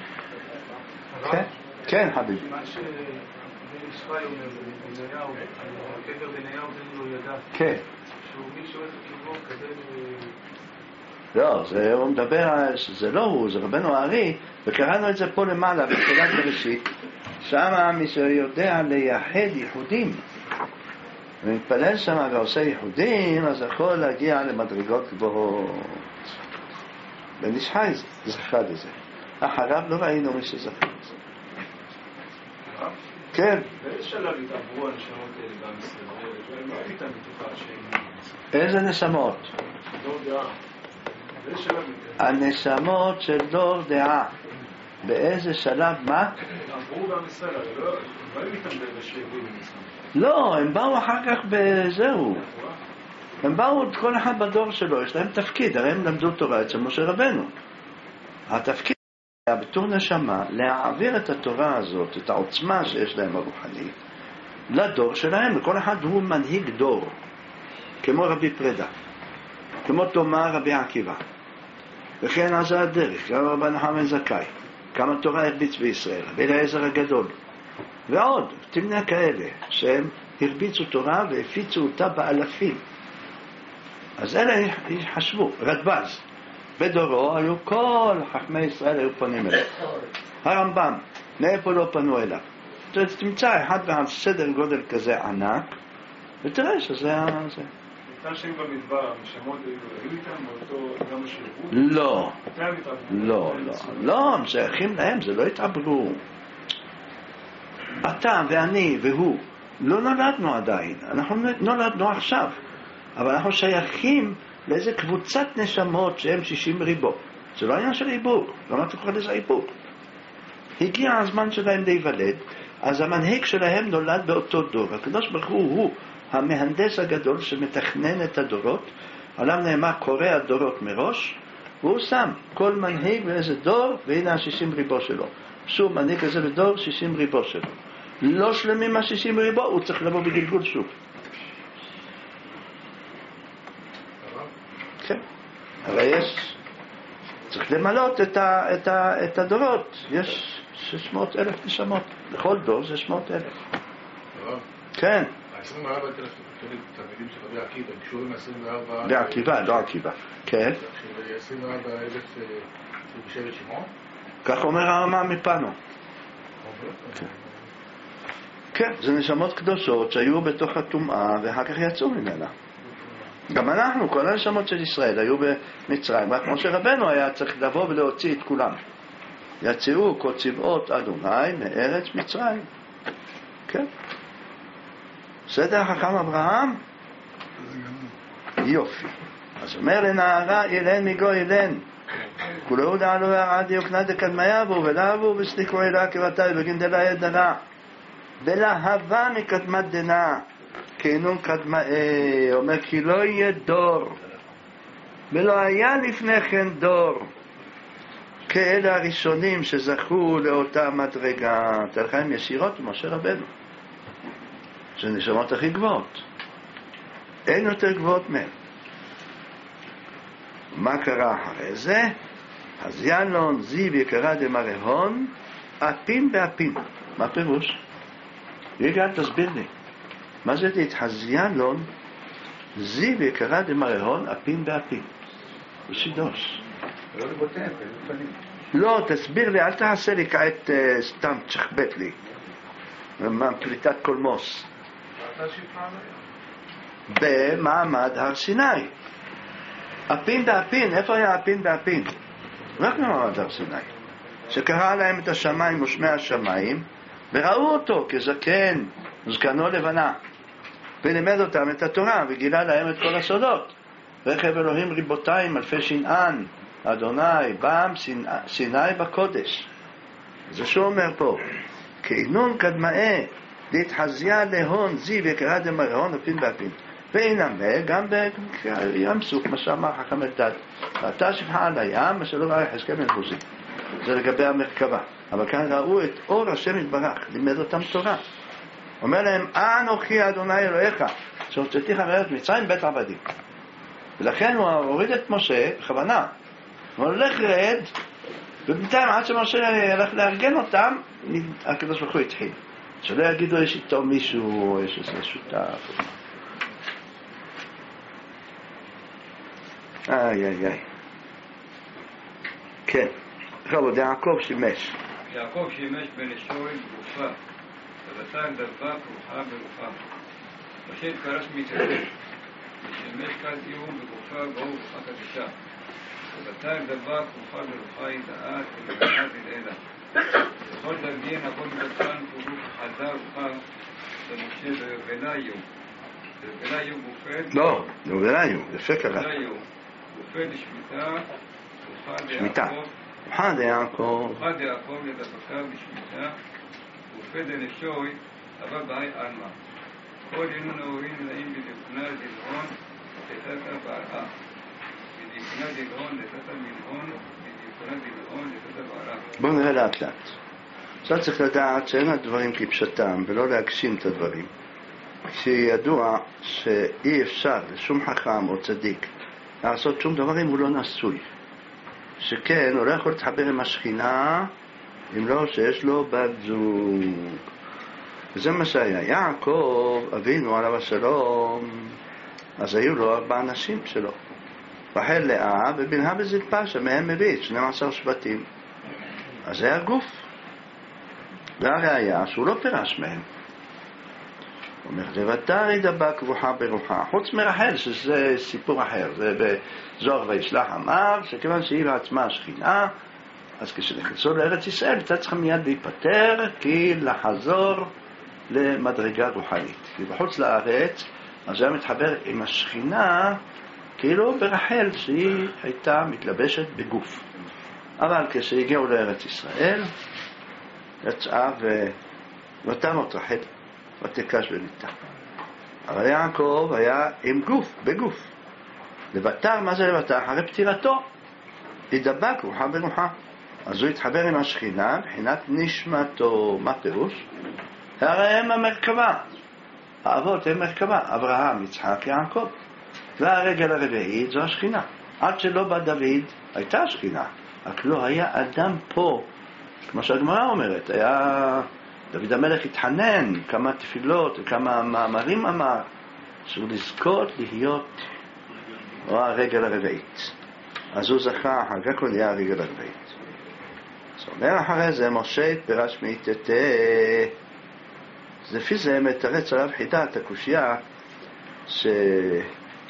כן, חביבי. מה שבן ישחי אומר בניהו, הקבר בניהו זה לא ידע. כן. שהוא מי שואל את הקברו כזה... לא, זה הוא מדבר, זה לא הוא, זה רבנו הארי, וקראנו את זה פה למעלה, בתחילת בראשית, שמה מי שיודע לייחד ייחודים, ומתפלל שמה ועושה ייחודים, אז יכול להגיע למדרגות גבוהות. בן איש חי זכה לזה. אחריו לא ראינו מי שזכה לזה. כן. באיזה שלב התעברו הנשמות האלה בעם ישראל? מה הייתם בתוכה שהם... איזה נשמות? דור דעה. באיזה שלב? הנשמות של דור דעה. באיזה שלב, מה? עברו בעם ישראל, לא היו איתם בשלבים. לא, הם באו אחר כך בזהו. הם באו כל אחד בדור שלו, יש להם תפקיד, הרי הם למדו תורה אצל משה רבנו. התפקיד היה בתור נשמה להעביר את התורה הזאת, את העוצמה שיש להם הרוחנית, לדור שלהם, וכל אחד הוא מנהיג דור, כמו רבי פרידה, כמו תומא רבי עקיבא, וכן אז הדרך, גם רבי נחמן זכאי, כמה תורה הרביץ בישראל, רבי אליעזר הגדול, ועוד, תמנה כאלה, שהם הרביצו תורה והפיצו אותה באלפים. אז אלה חשבו, רדב"ז, בדורו היו כל חכמי ישראל היו פונים אליו. הרמב"ם, מאיפה לא פנו אליו? תמצא אחד סדר גודל כזה ענק, ותראה שזה... ניתן שהם במדבר, המשמות היו איתם באותו גם השלבות? לא, לא, לא, לא, הם שייכים להם, זה לא התעברו. אתה ואני והוא לא נולדנו עדיין, אנחנו נולדנו עכשיו, אבל אנחנו שייכים לאיזה קבוצת נשמות שהם 60 ריבו. זה לא עניין של עיבור, לא תקרא לזה עיבור. הגיע הזמן שלהם להיוולד, אז המנהיג שלהם נולד באותו דור. הקדוש ברוך הוא המהנדס הגדול שמתכנן את הדורות, עליו נאמר קורא הדורות מראש, והוא שם כל מנהיג באיזה דור, והנה ה-60 ריבו שלו. שוב מנהיג כזה בדור, 60 ריבו שלו. לא שלמים ה-60 ריבו, הוא צריך לבוא בגלגול שוב. כן, אבל יש, צריך למלות את הדורות, יש 600,000 נשמות, לכל דור זה 600,000. כן. 24 תלמידים של רבי עקיבא, הם קשורים ל-24... רבי עקיבא, לא עקיבא, כן. 24,000 בשבט שמעון? כך אומר הרמ"א מפנו. כן, זה נשמות קדושות שהיו בתוך הטומאה ואחר כך יצאו ממנה. גם אנחנו, כל הנשמות של ישראל היו במצרים, רק משה רבנו היה צריך לבוא ולהוציא את כולם. יצאו כל צבאות אדוני מארץ מצרים. כן. בסדר החכם אברהם? יופי. אז אומר לנערה אילן מגו אילן, כולו דעלו עד יוקנה דקדמיה בו ולאבו וסליקו אלה כבתי בגנדלה ידרה ולהבה מקדמת דנה כאינון קדמאי. אומר כי לא יהיה דור ולא היה לפני כן דור כאלה הראשונים שזכו לאותה מדרגה. תלכם ישירות משה רבנו, זה נשמות הכי גבוהות, אין יותר גבוהות מהם. מה קרה אחרי זה? אז ינון זיו יקרא דמרהון אפין באפין. מה פירוש? רגע, תסביר לי מה זה להתחזיינון זיו יקרא דמרהון אפין באפין. זה שידוש. לא לבוטן, לפנים. לא, תסביר לי, אל תעשה לי כעת סתם תשחבט לי פליטת קולמוס. במעמד הר סיני. אפין באפין, איפה היה אפין באפין? רק במעמד הר סיני, שקרא להם את השמיים ושמי השמיים וראו אותו כזקן, זקנו לבנה, ולימד אותם את התורה וגילה להם את כל הסודות. רכב אלוהים ריבותיים אלפי שנען אדוני בם סיני בקודש. זה שהוא אומר פה כאינון קדמאי להתחזיה להון זיו יקרא דמרהון אפין באפין. ואינמה גם בים סוף מה שאמר חכם אלדד, ואתה שפחה על הים מה שלא ראה יחזקאל בן בוזי. זה לגבי המרכבה. אבל כאן ראו את אור השם יתברך, לימד אותם תורה. אומר להם אנוכי אדוני אלוהיך שהוצאתיך מארץ מצרים בית עבדים. ולכן הוא הוריד את משה בכוונה, הוא הולך רד, ובינתיים עד שמשה הלך לארגן אותם הקדוש ברוך הוא התחיל, שלא יגידו יש איתו מישהו, יש איזה שותף. איי. כן, עכשיו יעקב שימש בן ישועל גופה, ובתן דבק רוחה ברוחה. בשם קרש מתערב, שימש כד יום בגופה באו רוחה קדשה. ובתן דבק רוחה ברוחה ידעת ובדעת ידעלה. בכל דרגין הכל בצן כולו חדה רוחה למשה בבניו. בבניו גופד. לא, בבניו, יפה קרא. גופד לשמיטה, שמיטה. רוחה דיעקב. רוחה דיעקב לדבקה בשמיטה, גופד לנשוי, אבל באי עלמה. כל אינון ההורים נעים בדיוקנה דלעון, לתתה בערה. בדיוקנה דלעון, לתתה מלעון, בדיוקנה דלעון, לתתה בערה. בואו נראה לאט לאט. עכשיו צריך לדעת שאין הדברים כפשטם ולא להגשים את הדברים. כשידוע שאי אפשר לשום חכם או צדיק לעשות שום דבר אם הוא לא נשוי. שכן הוא לא יכול להתחבר עם השכינה אם לא שיש לו בת זוג. וזה מה שהיה. יעקב אבינו עליו השלום, אז היו לו 4 נשים שלו. רחל, לאה ובלהה וזלפה, שמהם מביא 12 שבטים. אז זה הגוף. והראיה שהוא לא פירש מהם. הוא אומר, לבטר ידבק רוחה ברוחה. חוץ מרחל, שזה סיפור אחר. זה בזוהר וישלח אמר, שכיוון שהיא בעצמה השכינה, אז כשנכנסו לארץ ישראל, אתה צריך מיד להיפטר, כי לחזור למדרגה רוחנית. כי בחוץ לארץ, אז היה מתחבר עם השכינה, כאילו ברחל, שהיא הייתה מתלבשת בגוף. אבל כשהגיעו לארץ ישראל, יצאה ותמות רחל, ותקש וניתה. אבל יעקב היה עם גוף, בגוף. לבטר, מה זה לבטר? אחרי פטירתו, ידבק רוחה ברוחה. אז הוא התחבר עם השכינה, מבחינת נשמתו. מה פירוש? הרי הם המרכבה. האבות הם מרכבה. אברהם, יצחק, יעקב. והרגל הרביעית זו השכינה. עד שלא בא דוד, הייתה השכינה. רק לא היה אדם פה. כמו שהגמרא אומרת, היה דוד המלך התחנן כמה תפילות וכמה מאמרים אמר, שהוא לזכות להיות הרגל הרביעית. אז הוא זכה, אחר כך נהיה הרגל הרביעית. אז אומר אחרי זה, משה פירש מאיתתה. לפי זה מתרץ עליו חידה את הקושיה שרבנו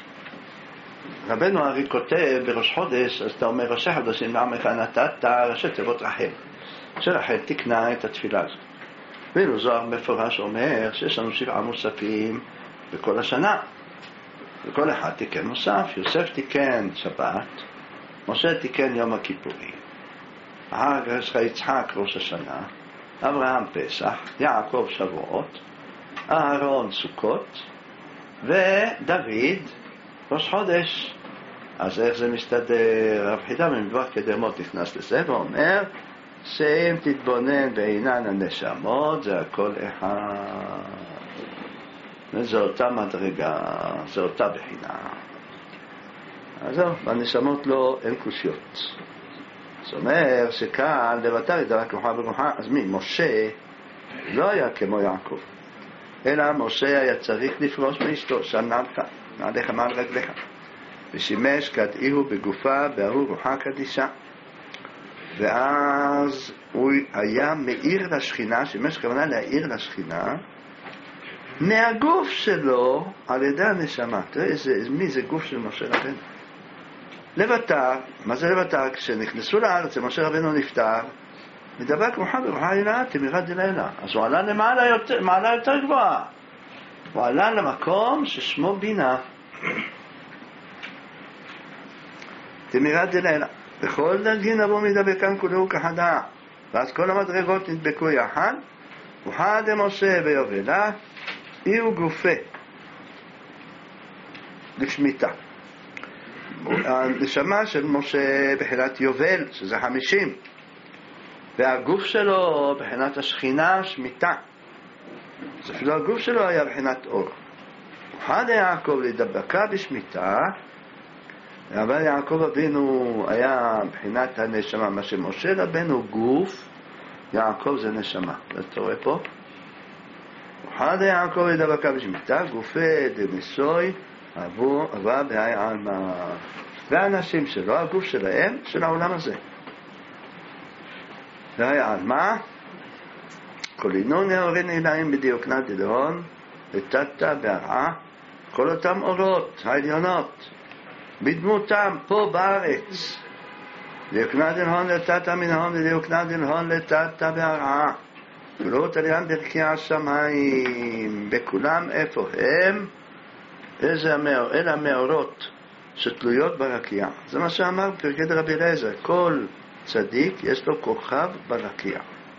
ארי כותב בראש חודש, אז אתה אומר ראשי חודשים לעמך נתת ראשי תיבות רחל, שרחל תקנה את התפילה הזאת. ואילו זוהר מפורש אומר שיש לנו 7 מוספים בכל השנה, וכל אחד תיקן מוסף. יוסף תיקן שבת, משה תיקן יום הכיפורים, אחר כך יצחק ראש השנה, אברהם פסח, יעקב שבועות, אהרון סוכות, ודוד ראש חודש. אז איך זה מסתדר? רב חידה ממדבר קדמות נכנס לזה ואומר שאם תתבונן בעינן הנשמות זה הכל אחד, זה אותה מדרגה, זה אותה בחינה. אז זהו, בנשמות לא אין קושיות. זאת אומרת שכאן לבטר ידבק רוחה ברוחה. אז מי? משה לא היה כמו יעקב, אלא משה היה צריך לפרוש מאשתו, שנעלך, נעליך מעל רגליך, ושימש כדאיהו בגופה בהוא רוחה קדישה. ואז הוא היה מאיר לשכינה, שימש כוונה להאיר לשכינה מהגוף שלו על ידי הנשמה. תראה מי זה גוף של משה רבנו. לבטר, מה זה לבטר? כשנכנסו לארץ משה רבנו נפטר, מדבק רוחה ברוחה אלילה תמירת דלילה. אז הוא עלה למעלה יותר גבוהה, הוא עלה למקום ששמו בינה, תמירת דלילה. בכל דרגין אבו מדבקן כולו כחדה, ואז כל המדרגות נדבקו יחד. וחד משה ויובלה אילו גופה לשמיטה. הנשמה של משה בחינת יובל, שזה 50, והגוף שלו בחינת השכינה שמיטה, אז אפילו הגוף שלו היה בחינת אור. וחד יעקב להידבקה בשמיטה, אבל יעקב אבינו היה בחינת הנשמה. מה שמשה רבנו גוף, יעקב זה נשמה. אתה רואה פה? וחד יעקב להידבקה בשמיטה, גופה דמסוי עברה בהי עלמא. והאנשים שלו, הגוף שלהם, של העולם הזה. בהי עלמא, כולינון נאורין אליים בדיוקנה דלהון, ותתה בהרעה, כל אותם אורות העליונות, בדמותם פה בארץ. דיוקנה דלהון לתתה מן ההון, ודיוקנה דלהון לתתה בהרעה. גלות עליין דרכי השמיים, בכולם איפה הם? אלה המאורות שתלויות ברקיע. זה מה שאמר פרקי דרבי אליעזר, כל צדיק יש לו כוכב ברקיע.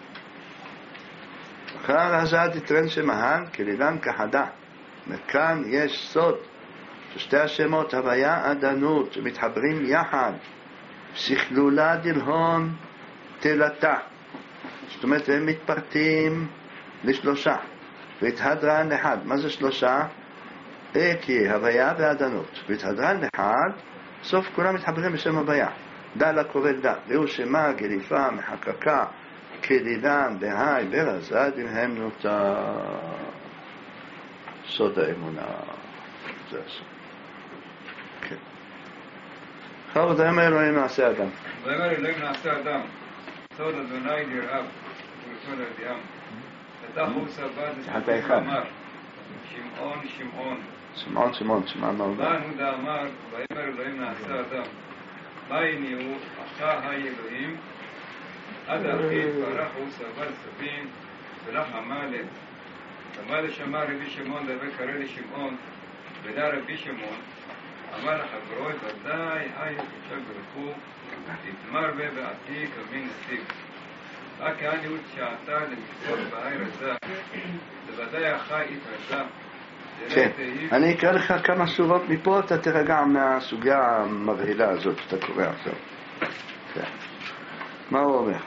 אחר הזד יתרן שמהן כלילן כחדה. מכאן יש סוד ששתי השמות הוויה עדנות שמתחברים יחד. שכלולה דלהון תלתה, זאת אומרת, הם מתפרטים לשלושה, והתהדרן לאחד. מה זה שלושה? כי הוויה ועדנות. והתהדרן לאחד, סוף כולם מתחברים בשם הוויה. דא לקובל דא, והוא שמה, גליפה, מחקקה, כדילן, דהי, ברזד, הם נוטה סוד האמונה. זה הסוד. כן. חבר דאמר אלוהים נעשה אדם. דאמר אלוהים נעשה אדם. סוד אדוני דרעב, ולסוד הידיעם. פתח הוא סבד, אמר, שמעון, שמעון. שמעון, שמעון, שמעון, מה מה נו דאמר, ואמר אלוהים נעשה אדם. מה הניעו, אחא אלוהים, עד אחיו ברח הוא סבל סבין, ולח המלך. אמר לשמע רבי שמעון דבר קרא לשמעון, ודע רבי שמעון, אמר לחברוי, ודאי היו קדשה ברכו, יתמר ובעתיק אמין נסיב. הכהני הוא שעתה למקצות בעיר הזה, בוודאי אחי התרזה. כן, אני אקרא לך כמה שורות מפה, אתה תרגע מהסוגיה המבהילה הזאת שאתה קורא עכשיו. כן. מה הוא אומר?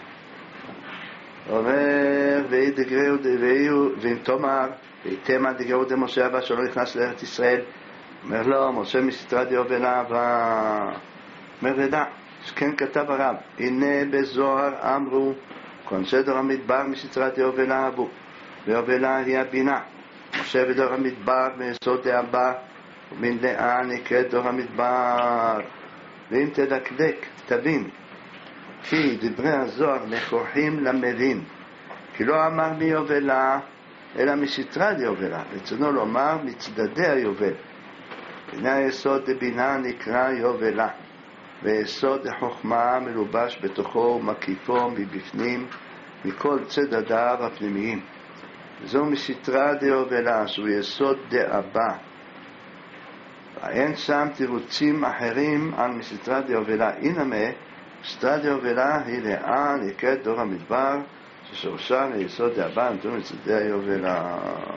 אומר, ואם תאמר, ויתמה דגרו דמשה הבא שלא נכנס לארץ ישראל, אומר לו, משה מסתרא דיובלה, אומר לדע, שכן כתב הרב, הנה בזוהר אמרו, כהן דור המדבר מסתרא דיובלה אבו, ויובלה היא הבינה. משה בדור המדבר מיסוד דאבא, ומן דעה נקראת דור המדבר. ואם תדקדק, תבין, כי דברי הזוהר נכוחים למבין, כי לא אמר מי יובלה, אלא מסתרא דיובלה, רצונו לומר מצדדי היובל. הנה היסוד דבינה נקרא יובלה, ויסוד דחוכמה מלובש בתוכו ומקיפו מבפנים, מכל צדדיו הפנימיים. זו מסתרא דיובלה, שהוא יסוד דאבא. אין שם תירוצים אחרים על מסתרא דיובלה. אינמה, מסתרא דיובלה היא דעה נקראת דור המדבר, ששורשה ליסוד דאבא נתון מצדדי היובלה.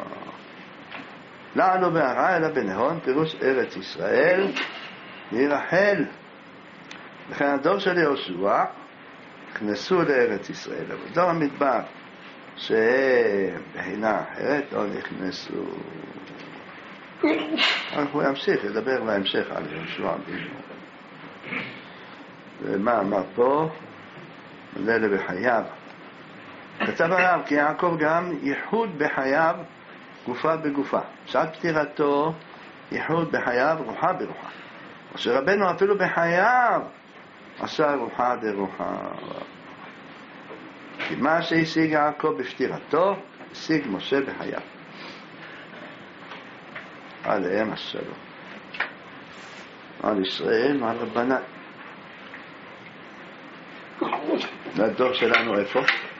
לא בהרע אלא בנהון, פירוש ארץ ישראל, היא רחל. לכן הדור של יהושע נכנסו לארץ ישראל, אבל דור המדבר שבחינה אחרת לא נכנסו. אנחנו נמשיך לדבר בהמשך על יהושע בינו. ומה אמר פה? לילה בחייו. כתב הרב כי יעקב גם ייחוד בחייו גופה בגופה. שעת פטירתו ייחוד בחייו רוחה ברוחה. משה רבנו אפילו בחייו עשה רוחה ברוחה. כי מה שהשיג יעקב בפטירתו, השיג משה בחייו. עליהם השלום. על ישראל ועל רבנן. לדור שלנו איפה?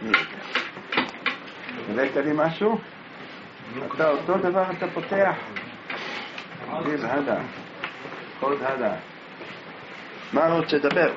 הבאת לי משהו? אתה אותו דבר אתה פותח. גיל הדה. עוד הדה. מה רוצה לדבר?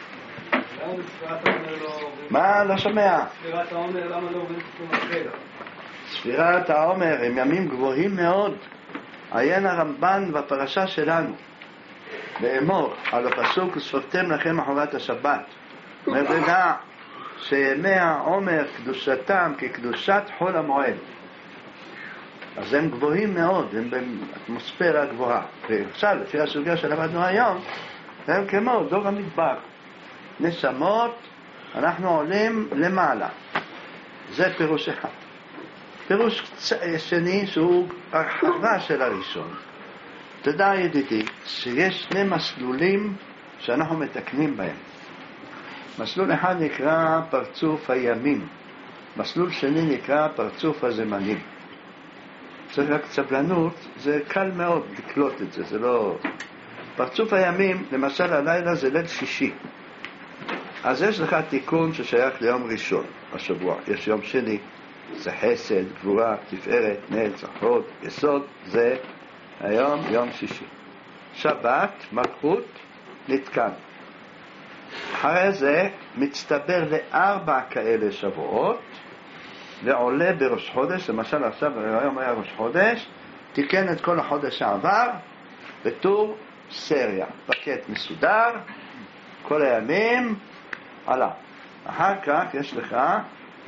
מה? לא שומע. ספירת העומר, למה לא עובדים תקום אחר? ספירת העומר הם ימים גבוהים מאוד. עיין הרמב"ן בפרשה שלנו לאמור על הפסוק וספרתם לכם אחרת השבת. מדע שימי העומר קדושתם כקדושת חול המועד. אז הם גבוהים מאוד, הם באטמוספירה גבוהה. ועכשיו לפי הסוגיה שלמדנו היום, הם כמו דור המדבר. נשמות, אנחנו עולים למעלה. זה פירוש אחד. פירוש שני שהוא הרחבה של הראשון. תדע ידידי שיש שני מסלולים שאנחנו מתקנים בהם. מסלול אחד נקרא פרצוף הימים. מסלול שני נקרא פרצוף הזמנים. צריך רק סבלנות, זה קל מאוד לקלוט את זה, זה לא... פרצוף הימים, למשל הלילה זה ליל שישי. אז יש לך תיקון ששייך ליום ראשון בשבוע. יש יום שני, זה חסד, גבורה, תפארת, נצח, הוד, יסוד, זה היום יום שישי. שבת, מלכות, נתקן. אחרי זה מצטבר לארבע כאלה שבועות, ועולה בראש חודש, למשל עכשיו היום היה ראש חודש, תיקן את כל החודש העבר, בטור סריה, פקט מסודר, כל הימים, עלה. אחר כך יש לך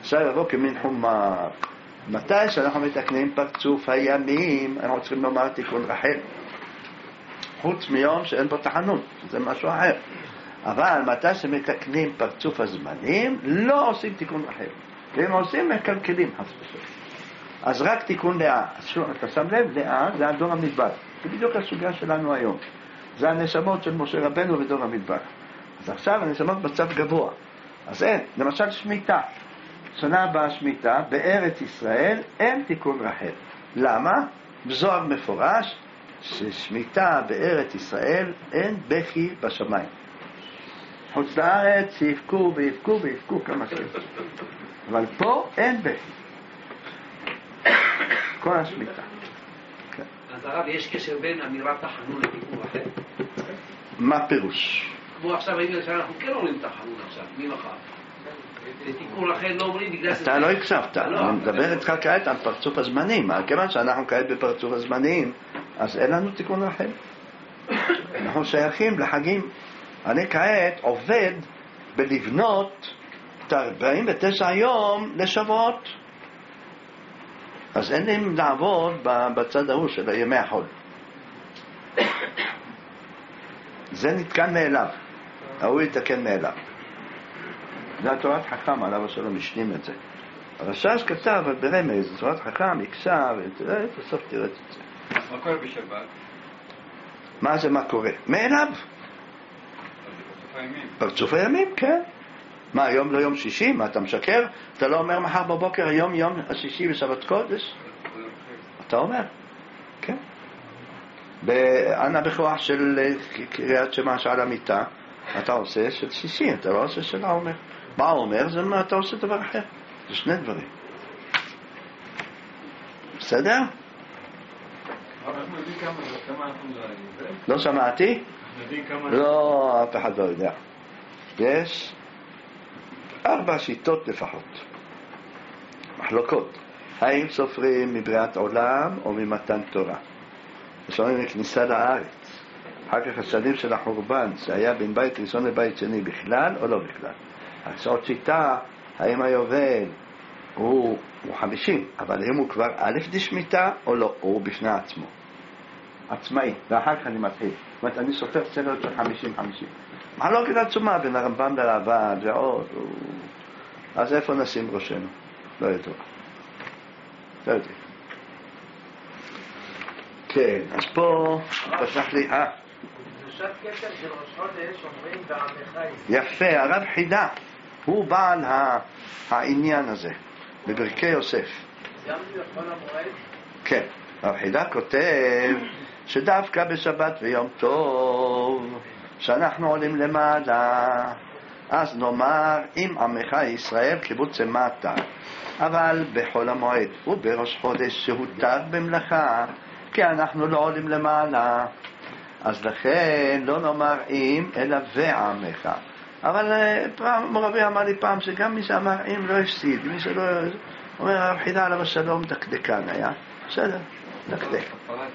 עכשיו יבוא כמין חומר. מתי שאנחנו מתקנים פרצוף הימים, אנחנו צריכים לומר תיקון רחל. חוץ מיום שאין בו תחנות, זה משהו אחר. אבל מתי שמתקנים פרצוף הזמנים, לא עושים תיקון רחל. ואם עושים, מקלקלים חס ושלום. אז רק תיקון לאה. אתה שם לב, לאה זה הדור המדבר. זה בדיוק הסוגיה שלנו היום. זה הנשמות של משה רבנו ודור המדבר. אז עכשיו הנשמות בצד גבוה. אז אין, למשל שמיטה. שנה הבאה שמיטה, בארץ ישראל אין תיקון רחל. למה? בזוהר מפורש ששמיטה בארץ ישראל אין בכי בשמיים. חוץ לארץ יבכו ויבכו ויבכו כמה שנים. אבל פה אין בכי. כל השמיטה. אז הרב, יש קשר בין אמירת תחנון לתיקון רחל? מה פירוש? כמו עכשיו היינו שאנחנו כן אומרים תחנון עכשיו, ממחר. לתיקון רחל לא אומרים בגלל... אתה לא הקשבת, אני מדבר איתך כעת על פרצוף הזמנים. כיוון שאנחנו כעת בפרצוף הזמנים, אז אין לנו תיקון רחל. אנחנו שייכים לחגים. אני כעת עובד בלבנות את 49 יום לשבועות. אז אין לי לעבוד בצד ההוא של ימי החול. זה נתקן מאליו. ההוא יתקן מאליו. זה התורת חכם, עליו השלום משנים את זה. הרש"ש כתב, אבל ברמז, תורת חכם, יקסה, ובסוף תראה את זה. מה קורה בשבת? מה זה מה קורה? מאליו. פרצוף הימים, כן. מה, היום לא יום שישי? מה, אתה משקר? אתה לא אומר מחר בבוקר, היום יום השישי בשבת קודש? אתה אומר, כן. בענה בכוח של קריאת שמע שעל המיטה, אתה עושה של שישי, אתה לא עושה של העומר. מה העומר? זה מה אתה עושה דבר אחר. זה שני דברים. בסדר? לא שמעתי? לא, אף אחד לא יודע. יש 4 שיטות לפחות. מחלוקות. האם סופרים מבריאת עולם או ממתן תורה? שומעים מכניסה לארץ. אחר כך השנים של החורבן, זה היה בין בית ראשון לבית שני בכלל או לא בכלל. עוד שיטה, האם היובל הוא 50, אבל האם הוא כבר א' דשמיטה או לא, או הוא בפני עצמו. עצמאי, ואחר כך אני מתחיל. זאת אומרת, אני סופר סדר של 50-50. מחלוקת עצומה בין הרמב"ם לרב"ד ועוד. אז איפה נשים ראשנו? לא ידוע. לא יודע. כן, אז פה פתח לי... קדושת כתר של ראש חודש אומרים בעמך יפה, הרב חידה הוא בעל העניין הזה בברכי יוסף. גם לחול המועד? כן, הרב חידה כותב שדווקא בשבת ויום טוב שאנחנו עולים למעלה, אז נאמר עם עמך ישראל קיבוץ מטה, אבל בחול המועד ובראש חודש שהותר במלאכה, כי אנחנו לא עולים למעלה, אז לכן לא נאמר אם אלא ועמך. אבל מורבי אמר לי פעם שגם מי שאמר אם לא הפסיד, מי שלא אומר הרב חידה עליו השלום דקדקן היה בסדר, דקדק.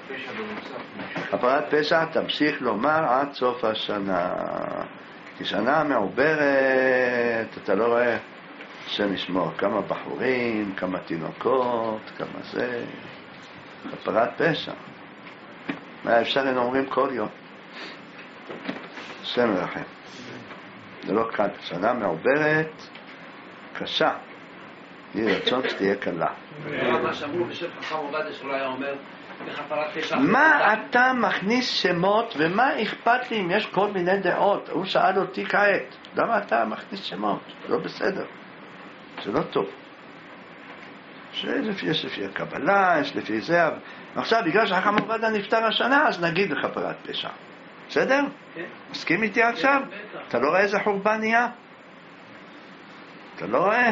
הפרת פשע תמשיך לומר עד סוף השנה, כי שנה מעוברת, אתה לא רואה השם ישמור כמה בחורים, כמה תינוקות, כמה זה, הפרת פשע. מה אפשר הם אומרים כל יום? השם ירחם. זה לא קל, שנה מעוברת קשה, יהיה רצון שתהיה קלה. מה שאמרו בשם חכם עובדיה שלא היה אומר בכפרת פשע. מה אתה מכניס שמות ומה אכפת לי אם יש כל מיני דעות? הוא שאל אותי כעת, למה אתה מכניס שמות? זה לא בסדר, זה לא טוב. יש לפי הקבלה, יש לפי זה. עכשיו בגלל שחכם עובדיה נפטר השנה, אז נגיד בכפרת פשע. בסדר? מסכים איתי עכשיו? אתה לא רואה איזה חורבן נהיה? אתה לא רואה?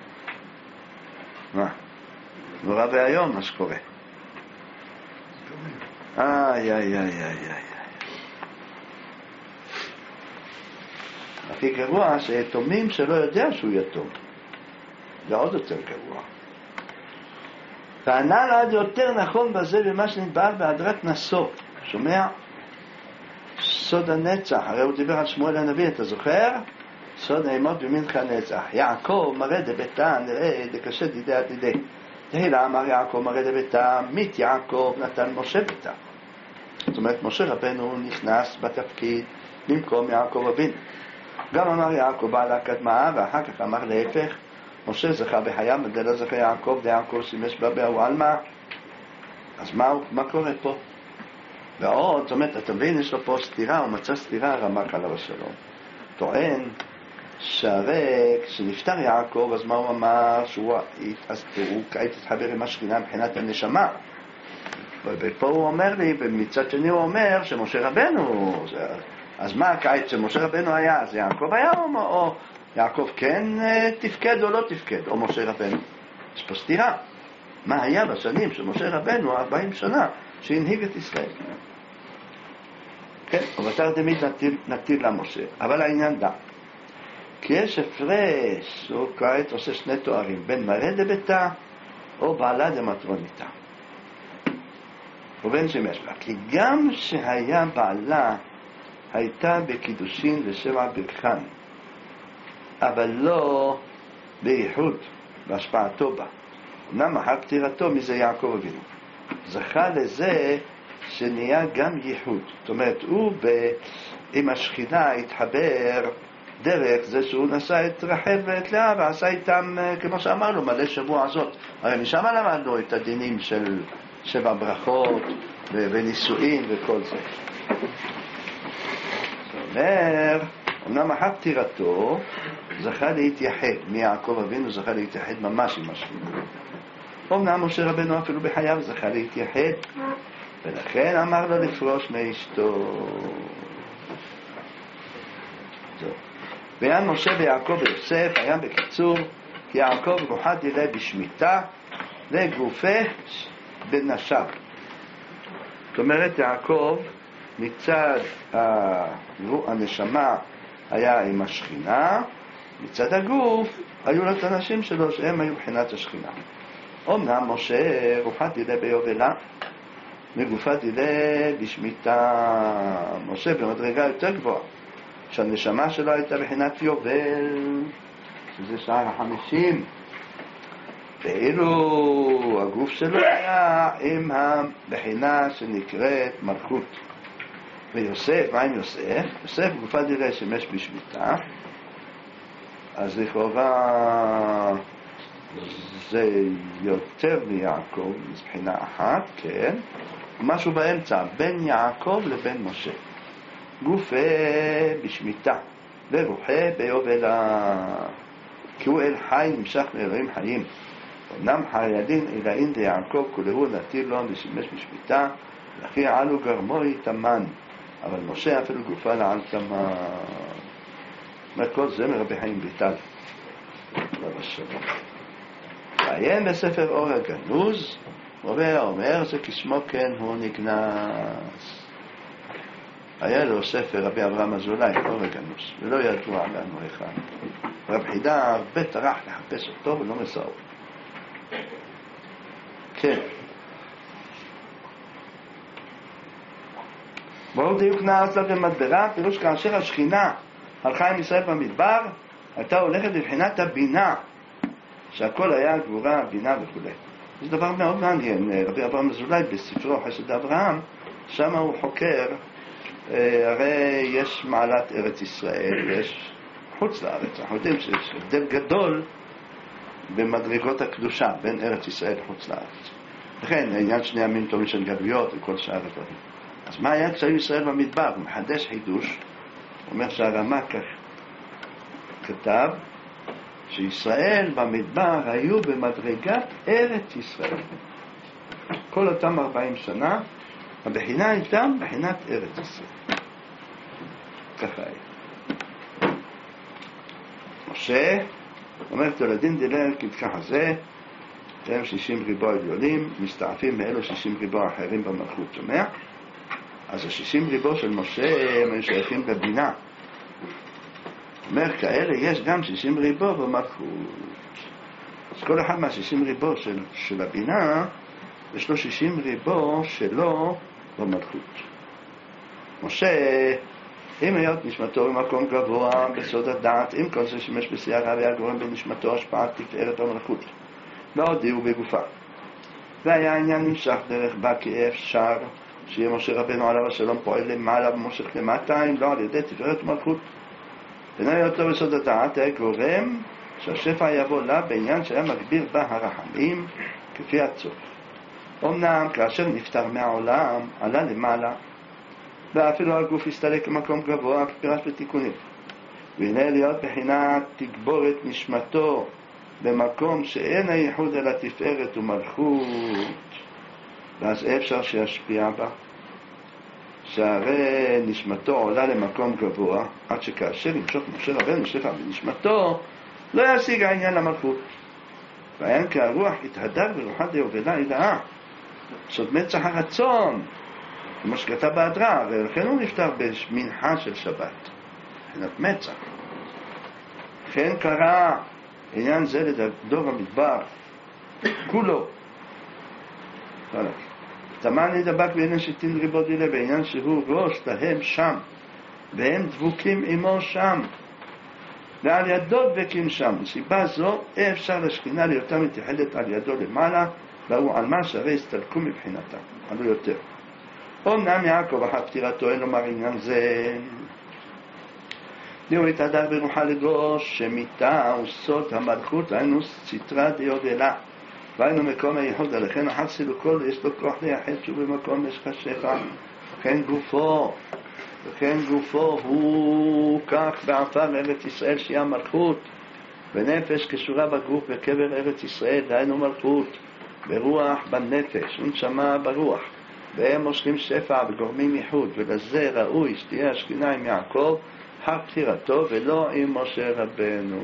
מה? נורא והיום מה שקורה. איי איי איי איי איי. הכי גרוע שיתומים שלא יודע שהוא יתום. זה עוד יותר גרוע. והנ"ל עד יותר נכון בזה במה שנתבהר בהדרת נשוא. שומע? סוד הנצח. הרי הוא דיבר על שמואל הנביא, אתה זוכר? סוד נעמוד במנחה נצח. יעקב מראה דביתה נראה דקשה דידי עתידי. תהילה אמר יעקב מראה דביתה, מית יעקב נתן משה ביתה. זאת אומרת, משה רבנו נכנס בתפקיד במקום יעקב אבינו. גם אמר יעקב בעלה הקדמה, ואחר כך אמר להפך, משה זכה בחייו, ודלה זכה יעקב, ויעקב שימש בה בעלמא. אז מה קורה פה? ועוד, זאת אומרת, אתה מבין, יש לו פה סתירה, הוא מצא סתירה, רמ"ק עליו השלום. טוען שהרי כשנפטר יעקב, אז מה הוא אמר? שהוא כעת התחבר עם השכינה מבחינת הנשמה. ופה הוא אומר לי, ומצד שני הוא אומר שמשה רבנו, אז מה כעת שמשה רבנו היה? אז יעקב היה או יעקב כן תפקד או לא תפקד, או משה רבנו? יש פה סתירה. מה היה בשנים של משה רבנו, 40 שנה, שהנהיג את ישראל? כן, ובתר תמיד נטיל למשה. אבל העניין דע. כי יש הפרש, הוא כעת עושה שני תוארים, בין מראה דביתה או בעלה דמטרוניתה. ובין שמש בה. כי גם שהיה בעלה, הייתה בקידושין לשבע ברכן, אבל לא בייחוד, בהשפעתו בה. אמנם אחר פטירתו מזה יעקב אבינו. זכה לזה שנהיה גם ייחוד. זאת אומרת, הוא עם השכינה התחבר דרך זה שהוא נשא את רחל ואת לאה ועשה איתם, כמו שאמרנו, מלא שבוע הזאת. הרי משם למדנו את הדינים של 7 ברכות ונישואין וכל זה. זאת אומרת, אמנם אחר פטירתו זכה להתייחד, מיעקב אבינו זכה להתייחד ממש עם השכינה. אמנם משה רבנו אפילו בחייו זכה להתייחד, ולכן אמר לו לפרוש מאשתו. ויען משה ויעקב ויוסף, היה בקיצור, כי יעקב רוחד ידי בשמיטה לגופה בנשיו. זאת אומרת, יעקב מצד הנשמה היה עם השכינה, מצד הגוף היו לו את הנשים שלו שהם היו בחינת השכינה. אמנם משה רוחת ידי ביובלה, מגופת ידי בשמיטה. משה במדרגה יותר גבוהה, שהנשמה שלו הייתה בחינת יובל, שזה שער 50, ואילו הגוף שלו היה עם הבחינה שנקראת מלכות. ויוסף, מה עם יוסף? יוסף גופת ידי שמש בשמיטה, אז לכאורה זה יותר מיעקב, מבחינה אחת, כן, משהו באמצע, בין יעקב לבין משה. גופה בשמיטה, ורוחה ביובלה, כי הוא אל חי נמשך מאלוהים חיים. אמנם חיידין אלאין דיעקב כולהו נטיל לו לשמש בשמיטה, לכי עלו גרמוי תמן, אבל משה אפילו גופה לעל תמן. כל זה מרבי חיים ביטל. רב השלום. עיין בספר אור הגנוז, אומר זה כשמו כן הוא נגנס. היה לו ספר רבי אברהם אזולאי, אור הגנוז, ולא ידוע לנו אחד. רב חידה הרבה טרח לחפש אותו ולא מסעו. כן. ברור דיוק נעש לה במדברה, פירוש כאשר השכינה הלכה עם ישראל במדבר, הייתה הולכת לבחינת הבינה, שהכל היה גבורה, בינה וכו'. זה דבר מאוד מעניין. רבי אברהם אזולאי בספרו חסד אברהם, שם הוא חוקר, הרי יש מעלת ארץ ישראל ויש חוץ לארץ. אנחנו יודעים שיש הבדל גדול במדרגות הקדושה בין ארץ ישראל לחוץ לארץ. לכן העניין שני ימים טובים של גלויות וכל שאר הדברים. אז מה היה כשהיו ישראל במדבר? הוא מחדש חידוש, הוא אומר שהרמ"ק כתב שישראל במדבר היו במדרגת ארץ ישראל. כל אותם 40 שנה הבחינה הייתה בחינת ארץ ישראל. ככה היה. משה אומר תולדין דילר כתכה הזה, הם 60 ריבוע עליונים מסתעפים מאלו 60 ריבוע אחרים במלכות. שומע? אז ה-60 ריבוע של משה הם שייכים בבינה. אומר כאלה יש גם 60 ריבוע במלכות. אז כל אחד מה-60 ריבוע של הבינה יש לו 60 ריבוע שלו במלכות. משה אם היות נשמתו במקום גבוה בסוד הדעת, אם כל זה שימש בסיירה והיה גורם בנשמתו השפעת תפארת המלכות והודיע בגופה. והיה העניין נמשך דרך בה כי אפשר שיהיה משה רבנו עליו השלום פועל למעלה ומושך למטה, אם לא על ידי תפארת מלכות. בין היותו בסוד הדעת היה גורם שהשפע יבוא לה בעניין שהיה מגביר בה הרחמים כפי הצורך. אמנם כאשר נפטר מהעולם עלה למעלה, ואפילו הגוף הסתלק למקום גבוה כפירש בתיקונים. והנה להיות בחינת תגבורת נשמתו במקום שאין הייחוד אלא תפארת ומלכות, ואז אפשר שישפיע בה. שהרי נשמתו עולה למקום גבוה, עד שכאשר ימשוך משה רבנו שפע בנשמתו, לא ישיג העניין למלכות. והעין כהרוח התהדר ברוחה דיובלה הילאה, סוד מצח הרצון, כמו שכתב בהדרה, ולכן הוא נפטר במנחה של שבת, מבחינת מצח. לכן קרא עניין זה לדור המדבר, כולו. תמן נדבק בעניין שתין ריבו דילה, בעניין שהוא ראש להם שם, והם דבוקים עמו שם, ועל ידו דבקים שם. מסיבה זו אפשר לשכינה ליותר מתייחדת על ידו למעלה, והוא על מה שהרי הסתלקו מבחינתם, עלו יותר. אמנם יעקב אחר פטירתו אין לומר עניין זה, הוא התהדר ברוחה לדרוש שמיתה וסוד המלכות היינו סתרה דיובלה, והיינו מקום הייחוד, לכן אחר סילוקו יש לו כוח לייחד שהוא במקום משך שפע. וכן גופו הוא כך בעפר ארץ ישראל שהיא המלכות, ונפש קשורה בגוף בקבר ארץ ישראל, דהיינו מלכות, ברוח בנפש ונשמה ברוח, והם מושכים שפע וגורמים ייחוד, ולזה ראוי שתהיה השכינה עם יעקב אחר פטירתו ולא עם משה רבנו.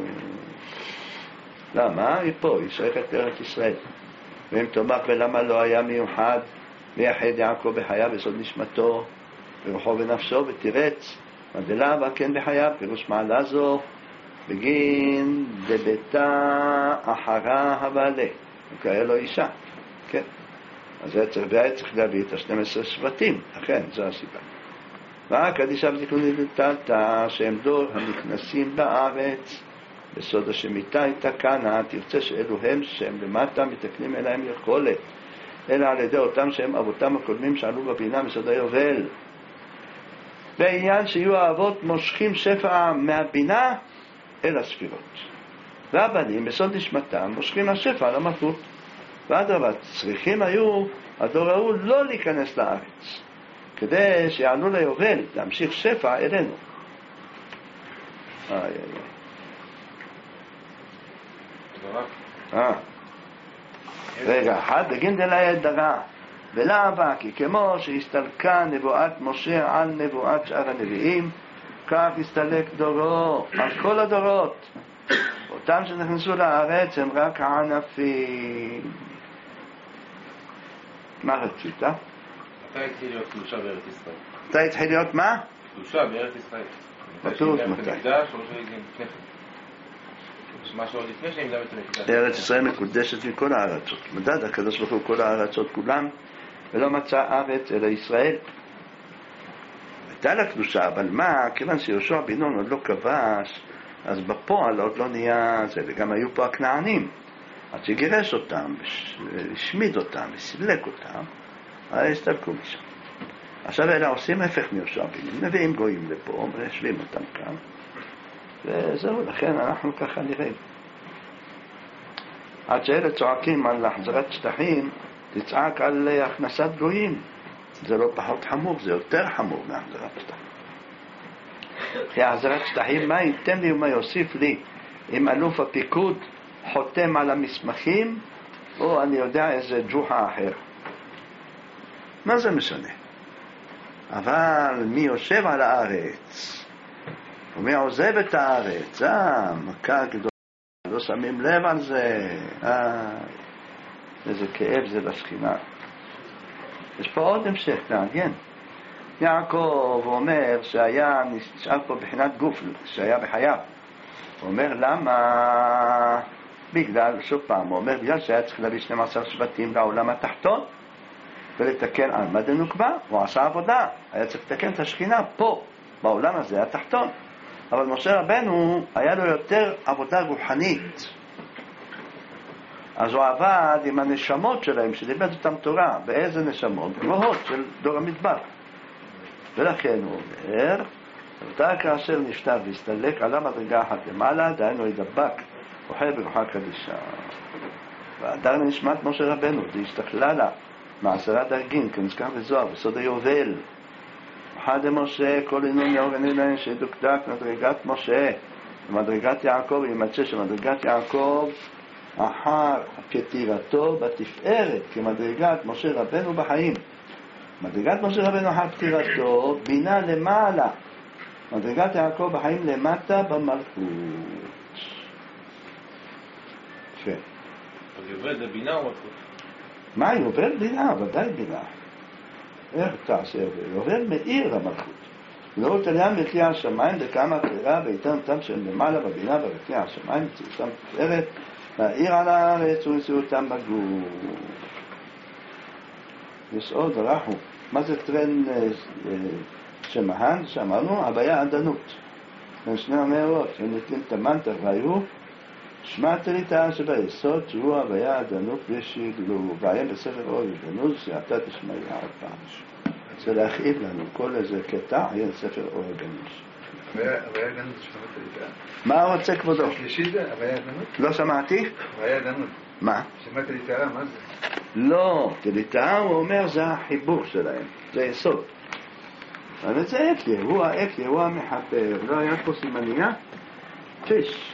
למה? היא פה, היא שייכת לארץ ישראל. ואם תאמר ולמה לא היה מיוחד לייחד יעקב בחייו בסוד נשמתו ברוחו ונפשו ותירץ מדלה וכן בחייו, פירוש מעלה זו בגין דביתה אחרה הבעלה, וכאלה לו אישה. כן, אז זה צריך להביא את 12 שבטים, לכן זו הסיבה. והקדישה בתיקוני דתתה שהם דור הנכנסים בארץ בסוד השמיטה הייתה כאנה, תרצה שאלו הם שהם למטה מתקנים אליהם יכולת, אלא על ידי אותם שהם אבותם הקודמים שעלו בבינה מסוד היובל. בעניין שיהיו האבות מושכים שפע מהבינה אל הספירות, והבנים בסוד נשמתם מושכים השפע למלכות. ואדרבה, צריכים היו הדור ההוא לא להיכנס לארץ, כדי שיעלו ליובל להמשיך שפע אלינו. רגע, אחד בגין דלאי דרה ולאבא, כי כמו שהסתלקה נבואת משה על נבואת שאר הנביאים, כך הסתלק דורו על כל הדורות. אותם שנכנסו לארץ הם רק הענפים. מה רצית? מתי התחיל להיות קדושה בארץ ישראל? מתי התחיל להיות מה? קדושה בארץ ישראל. בטוח מתי? משהו עוד לפני שהם גם את המקדש. ארץ ישראל מקודשת מכל הארצות. מדד הקדוש ברוך הוא כל הארצות כולם, ולא מצא ארץ אלא ישראל. הייתה לה קדושה, אבל מה? כיוון שיהושע בן נון עוד לא כבש, אז בפועל עוד לא נהיה זה, וגם היו פה הכנענים. עד שגירש אותם, השמיד אותם, וסילק אותם, אז הסתלקו משם. עכשיו אלה עושים הפך מיהושע בן נון, מביאים גויים לפה, וישבים אותם כאן. וזהו, לכן אנחנו ככה נראים. עד שאלה צועקים על החזרת שטחים, תצעק על הכנסת גויים. זה לא פחות חמור, זה יותר חמור מהחזרת שטחים. כי החזרת שטחים, מה ייתן לי ומה יוסיף לי? אם אלוף הפיקוד חותם על המסמכים, או אני יודע איזה ג'וחה אחר. מה זה משנה? אבל מי יושב על הארץ? ומי עוזב את הארץ? מכה גדולה, לא שמים לב על זה. איזה כאב זה לשכינה. יש פה עוד המשך מעניין. יעקב אומר שהיה נשאר פה בחינת גוף שהיה בחייו. הוא אומר למה? בגלל, שוב פעם, הוא אומר בגלל שהיה צריך להביא 12 שבטים לעולם התחתון ולתקן על מד הנוקבה. הוא עשה עבודה, היה צריך לתקן את השכינה פה בעולם הזה התחתון. אבל משה רבנו היה לו יותר עבודה רוחנית. אז הוא עבד עם הנשמות שלהם, שלימד אותם תורה, באיזה נשמות? גבוהות של דור המדבר. ולכן הוא אומר, אותה כאשר נפטר והסתלק עלה מדרגה אחת למעלה, דהיינו ידבק, אוכל ברוחה קדישה. והדר נשמת משה רבנו, זה הסתכלה לה, מעשרה דרגים, כנזכר בזוהר, בסוד היובל. אחד למשה, כל עינון יאורני להם, שדוקדק מדרגת משה, ומדרגת יעקב, ימצא שמדרגת יעקב, אחר פטירתו בתפארת, כמדרגת משה רבנו בחיים. מדרגת משה רבנו אחר פטירתו, בינה למעלה. מדרגת יעקב בחיים למטה במלכות. יפה. אז יובל זה בינה או מלכות? מה יובל? בינה, ודאי בינה. איך תעשה יובל? יובל מאיר המלכות. לא תליה מרכי השמיים דקמה קרירה ואיתן אותם שהם למעלה בבינה בררכי השמיים, צאותם תפארת, להעיר על הארץ ונשיאותם בגוף. יש עוד רחו. מה זה טרן שמהן? שאמרנו, הוויה עדנות. בין שני המאורות, שנתלים את המנטר והיו, שמעת לי תאה שביסוד, שהוא הוויה עדנות ושגלו, והיה בספר אור יבנוז, שאתה תשמע עוד פעם. זה להכאיב לנו, כל איזה קטע היה ספר אור יבנוז. הוויה עדנות שמעת לי תאה. מה רוצה כבודו? שלישי זה הוויה עדנות? לא שמעתי? הוויה עדנות. מה? שמעת לי תאה, מה זה? לא, תליטאה הוא אומר זה החיבור שלהם, זה יסוד. אבל זה אפיה, הוא האפיה, הוא המחבר. לא היה פה סימניה? פיש.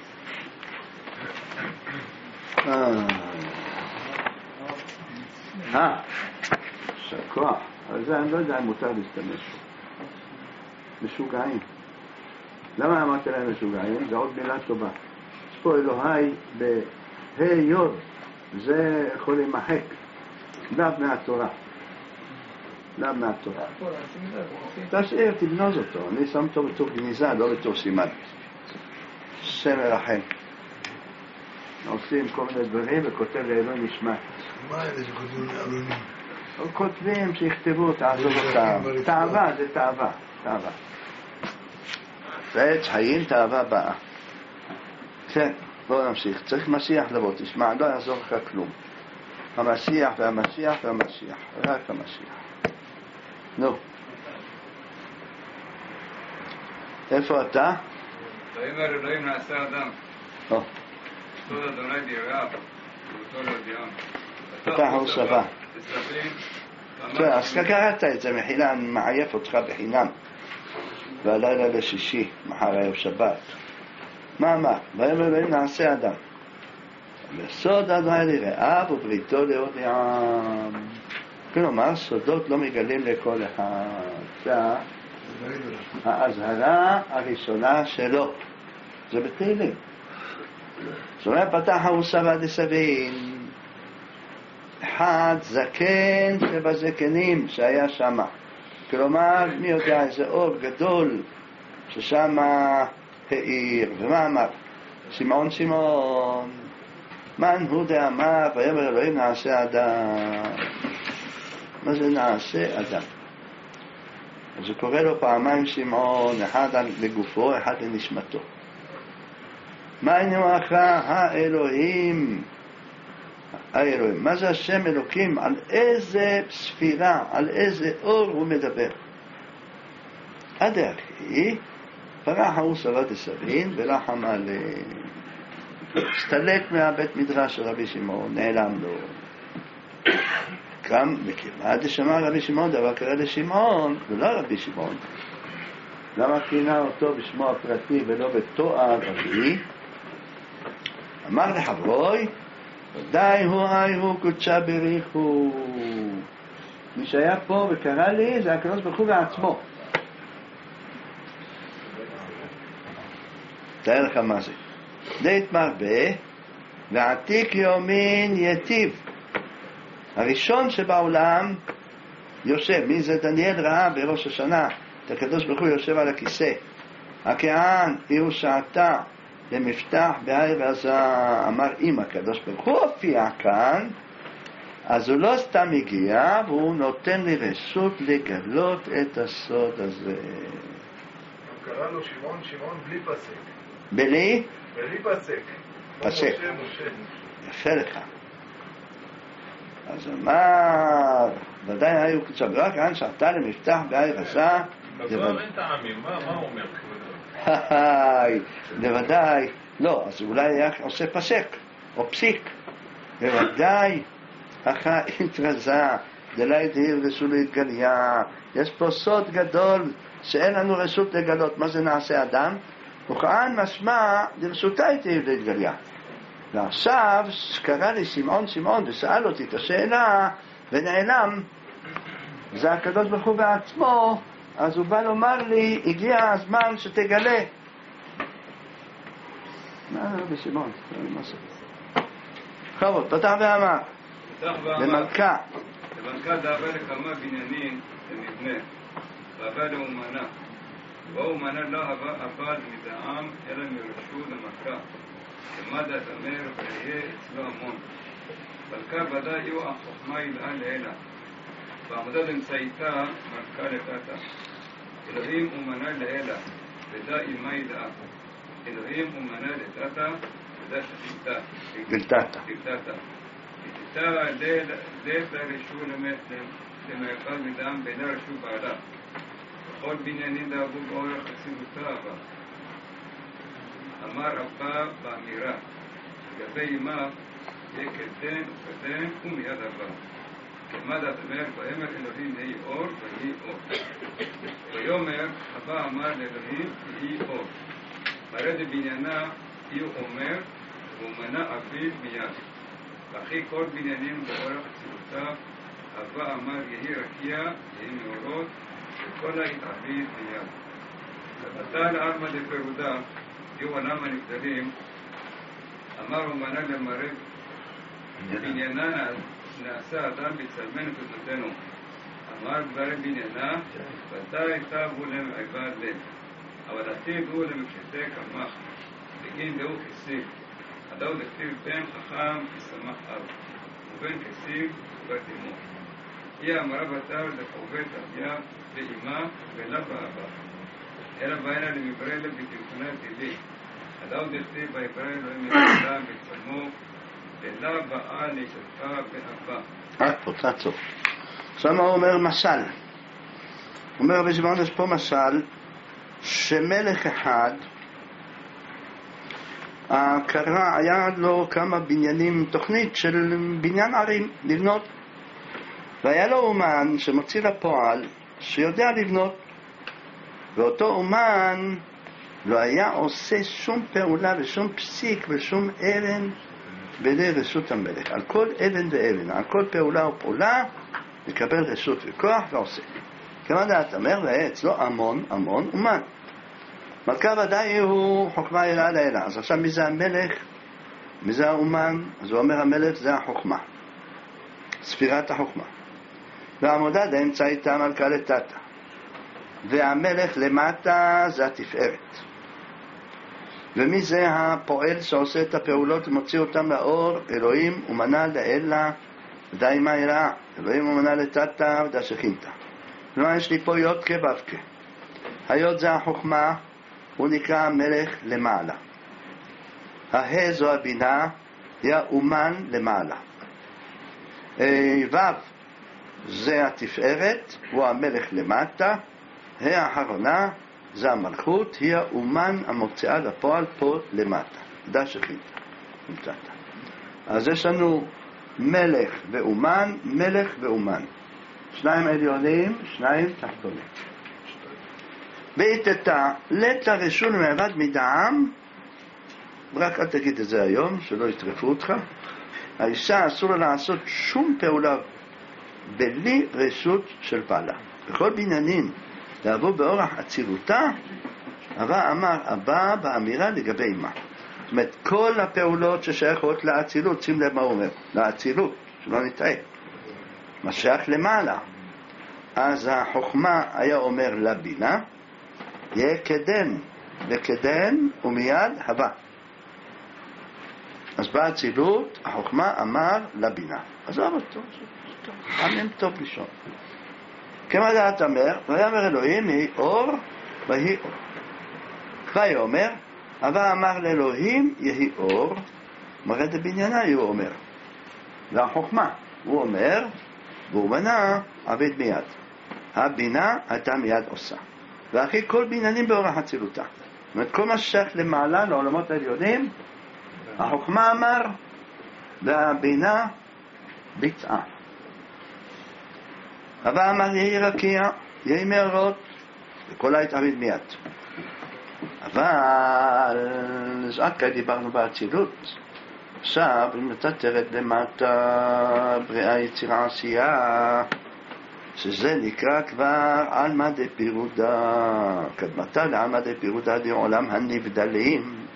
שכוח. אבל זה אני לא יודע אם מותר להשתמש פה. משוגעים. למה אמרתי להם משוגעים? זה עוד מילה טובה. יש פה אלוהי בה' יוד. זה יכול להימחק. לאו מהתורה. לאו מהתורה. תשאיר, תגנוז אותו. אני שם אותו בתור גניזה, לא בתור סימן. שם מרחם. עושים כל מיני דברים וכותב לאלוהים נשמת. מה אלה שכותבים לאלוהים? כותבים שיכתבו, תעזוב אותם. תאווה, זה תאווה. תאווה. ועץ חיים, תאווה באה. כן. בואו נמשיך. צריך משיח לבוא. תשמע, לא יעזור לך כלום. המשיח והמשיח והמשיח. רק המשיח. נו. איפה אתה? ויאמר אלוהים נעשה אדם. סוד אדוני דיריו, ואותו לא דיעם. פתח הוא שווה. אז קראת את זה, מחילה, אני מעייף אותך בחינם. והלילה לשישי, מחר ערב שבת. מה אמר? ויאמר אלוהים נעשה אדם. וסוד אדוני לרעיו ובריתו לעוד עם. כלומר, סודות לא מגלים לכל אחד. זה ההזהרה הראשונה שלו. זה בתהילים. זאת אומרת, פתח הוא שווה דסבין. אחד זקן שבזקנים שהיה שם. כלומר, מי יודע, איזה אור גדול ששם העיר. ומה אמר? שמעון שמעון. מן הוא דאמר, ויאמר אלוהים נעשה אדם. מה זה נעשה אדם? אז הוא קורא לו פעמיים שמעון, אחד לגופו, אחד לנשמתו. מה אינו אחר האלוהים? האלוהים. מה זה השם אלוקים? על איזה ספירה, על איזה אור הוא מדבר? עד אחי, פרח הוא סבת הסבין ולחם על... הסתלק מהבית מדרש של רבי שמעון, נעלם לו. גם מכיוון דשמע רבי שמעון דבר קרא לשמעון, ולא רבי שמעון. למה כינה אותו בשמו הפרטי ולא בתואר רבי? אמר לחברוי, ודאי הוא קודשה בריחו. מי שהיה פה וקרא לי זה הקדוש ברוך הוא בעצמו. תאר לך מה זה. דית מרבה ועתיק יומין יטיב. הראשון שבעולם יושב, מי זה? דניאל ראה בראש השנה את הקדוש ברוך הוא יושב על הכיסא. הכהן הוא שעתה למפתח בעיר הזה. אמר אם הקדוש ברוך הוא הופיע כאן, אז הוא לא סתם הגיע, והוא נותן לי רשות לגלות את הסוד הזה. קרא לו שמעון, שמעון בלי פסק. בלי? בלי פסק. פסק. משה. יפה לך. אז אמר, ודאי היו קצת רק כאן שעתה למפתח בעי רשע. בזוהר אין טעמים, מה הוא אומר? בוודאי, לא, אז אולי היה עושה פסק, או פסיק. בוודאי, אחא התרזה, דלי דהיר רשות להתגליה. יש פה סוד גדול שאין לנו רשות לגלות. מה זה נעשה אדם? וכאן משמע לרשותה תהיר להתגליה. ועכשיו קרא לי שמעון ושאל אותי את השאלה ונעלם, זה הקדוש ברוך הוא בעצמו, אז הוא בא לומר לי, הגיע הזמן שתגלה. מה זה רבי שמעון? חבות, פתח ואמר למלכה דאבה לכמה בניינים למבנה ואהבה לאומנה, ואומנה לא עבד מדעם אלא מרשות למלכה, כמדת אמר ויהיה אצלו המון. מלכה ודאי יהיו החוכמה ילאה לאלה, ועמדה אמצעיתה מלכה לתתה. אלוהים אומנה לאלה, ודא אימה ילאה. אלוהים אומנה לתתה, ודא שתיתה. גלתתה. ותיתה לב לרשו למאחד מדעם בין הרשו בעלה. וכל בניינים דאבו באורך חסידותה אבא. אמר אבא באמירה, לגבי אמה יהיה כדן וכדן ומיד אבא. כמדת אמר, ואמר אלוהים יהי אור ויהי אור. ויאמר אבא אמר לאלוהים יהי אור. הרי דבניינה יהיו אומר ומנה אביב מיד. וכי כל בניינים באורך חסידותה אבא אמר יהי רקיע יהי מאורות וכל ההתעביד מיד. ובתה לעלמא דפירודה יהיו עולם הנבדלים, אמר ומנה למראה בניינה נעשה אדם בצלמנו כתותנו. אמר דברי בניינה ואתה היטבו להם עבד לב, אבל עתידו למקשתי קמח בגין דהו כסיב. הדאו דכתיב בן חכם כשמח אב ובן כסיב ובתימו. היא אמרה בתר לחובת אביה ואימה ולא באבא, אלא בעינה למברא לב בתמכונה טבעי. הדאו דכתיב ויברא אלוהים את האדם בצלמו ולא באה נשתך באבא. רק פה, תעצור. עכשיו מה הוא אומר? משל. הוא אומר רבי שמעון, יש פה משל שמלך אחד קרא, היה לו כמה בניינים, תוכנית של בניין ערים לבנות, והיה לו אומן שמוציא לפועל שיודע לבנות, ואותו אומן לא היה עושה שום פעולה ושום פסיק ושום אבן בלי רשות המלך. על כל אבן ואבן, על כל פעולה ופעולה מקבל רשות וכוח ועושה. כמה דעת אמר, והיה אצלו המון אומן. מלכה ודאי הוא חוכמה ילאה לאלה. אז עכשיו מי זה המלך? מי זה האומן? אז הוא אומר המלך זה החוכמה, ספירת החוכמה. והעמודה דאמצעיתה מלכה לתתה, והמלך למטה זה התפארת. ומי זה הפועל שעושה את הפעולות ומוציא אותם לאור? אלוהים אומנה לאלה ודאי מה ילאה. אלוהים אומנה לתתה ודא שכינתה. כלומר יש לי פה יוד כבבקה. היוד זה החוכמה, הוא נקרא המלך למעלה. הה זו הבינה, היא האומן למעלה. וו זה התפארת, הוא המלך למטה. ה' האחרונה זה המלכות, היא האומן המוצאה לפועל פה למטה. דא שכינתה. אז יש לנו מלך ואומן, מלך ואומן. שניים עליונים, שניים תחתונים. ואיתתה לת לרשו למעבד מדעם, רק אל תגיד את זה היום, שלא יטרפו אותך. האישה אסור לה לעשות שום פעולה בלי רשות של בעלה. בכל בניינים לעבור באורח אצילותה, אבל אמר אבא באמירה לגבי מה. זאת אומרת, כל הפעולות ששייכות לאצילות, שים לב מה הוא אומר, לאצילות, שלא נטעה, מה שייך למעלה. אז החוכמה היה אומר לבינה, יהיה כדן, וכדן ומיד הבא. אז באצילות החוכמה אמר לבינה, עזוב אותו, עמם טוב לישון. כמה דעת אמר, ויאמר אלוהים יהי אור ויהי אור. ויאמר, אבל אמר לאלוהים יהי אור, מראה דבניינה הוא אומר. והחוכמה, הוא אומר, והוא בנה עבד מיד. הבינה הייתה מיד עושה. ואחרי כל בניינים באורח אצילותה. זאת אומרת, כל מה ששייך למעלה, לעולמות העליונים, החוכמה אמר, והבינה ביצעה. אבל אמר יהי רקיע, יהי מאורות, וכל ההתעבד מיד. אבל עד כאן דיברנו באצילות. עכשיו, אם אתה תרד למטה, בריאה, יצירה, עשייה, שזה נקרא כבר עלמא דפירודה, קדמתה לעלמא דפירודה לעולם הנבדלים,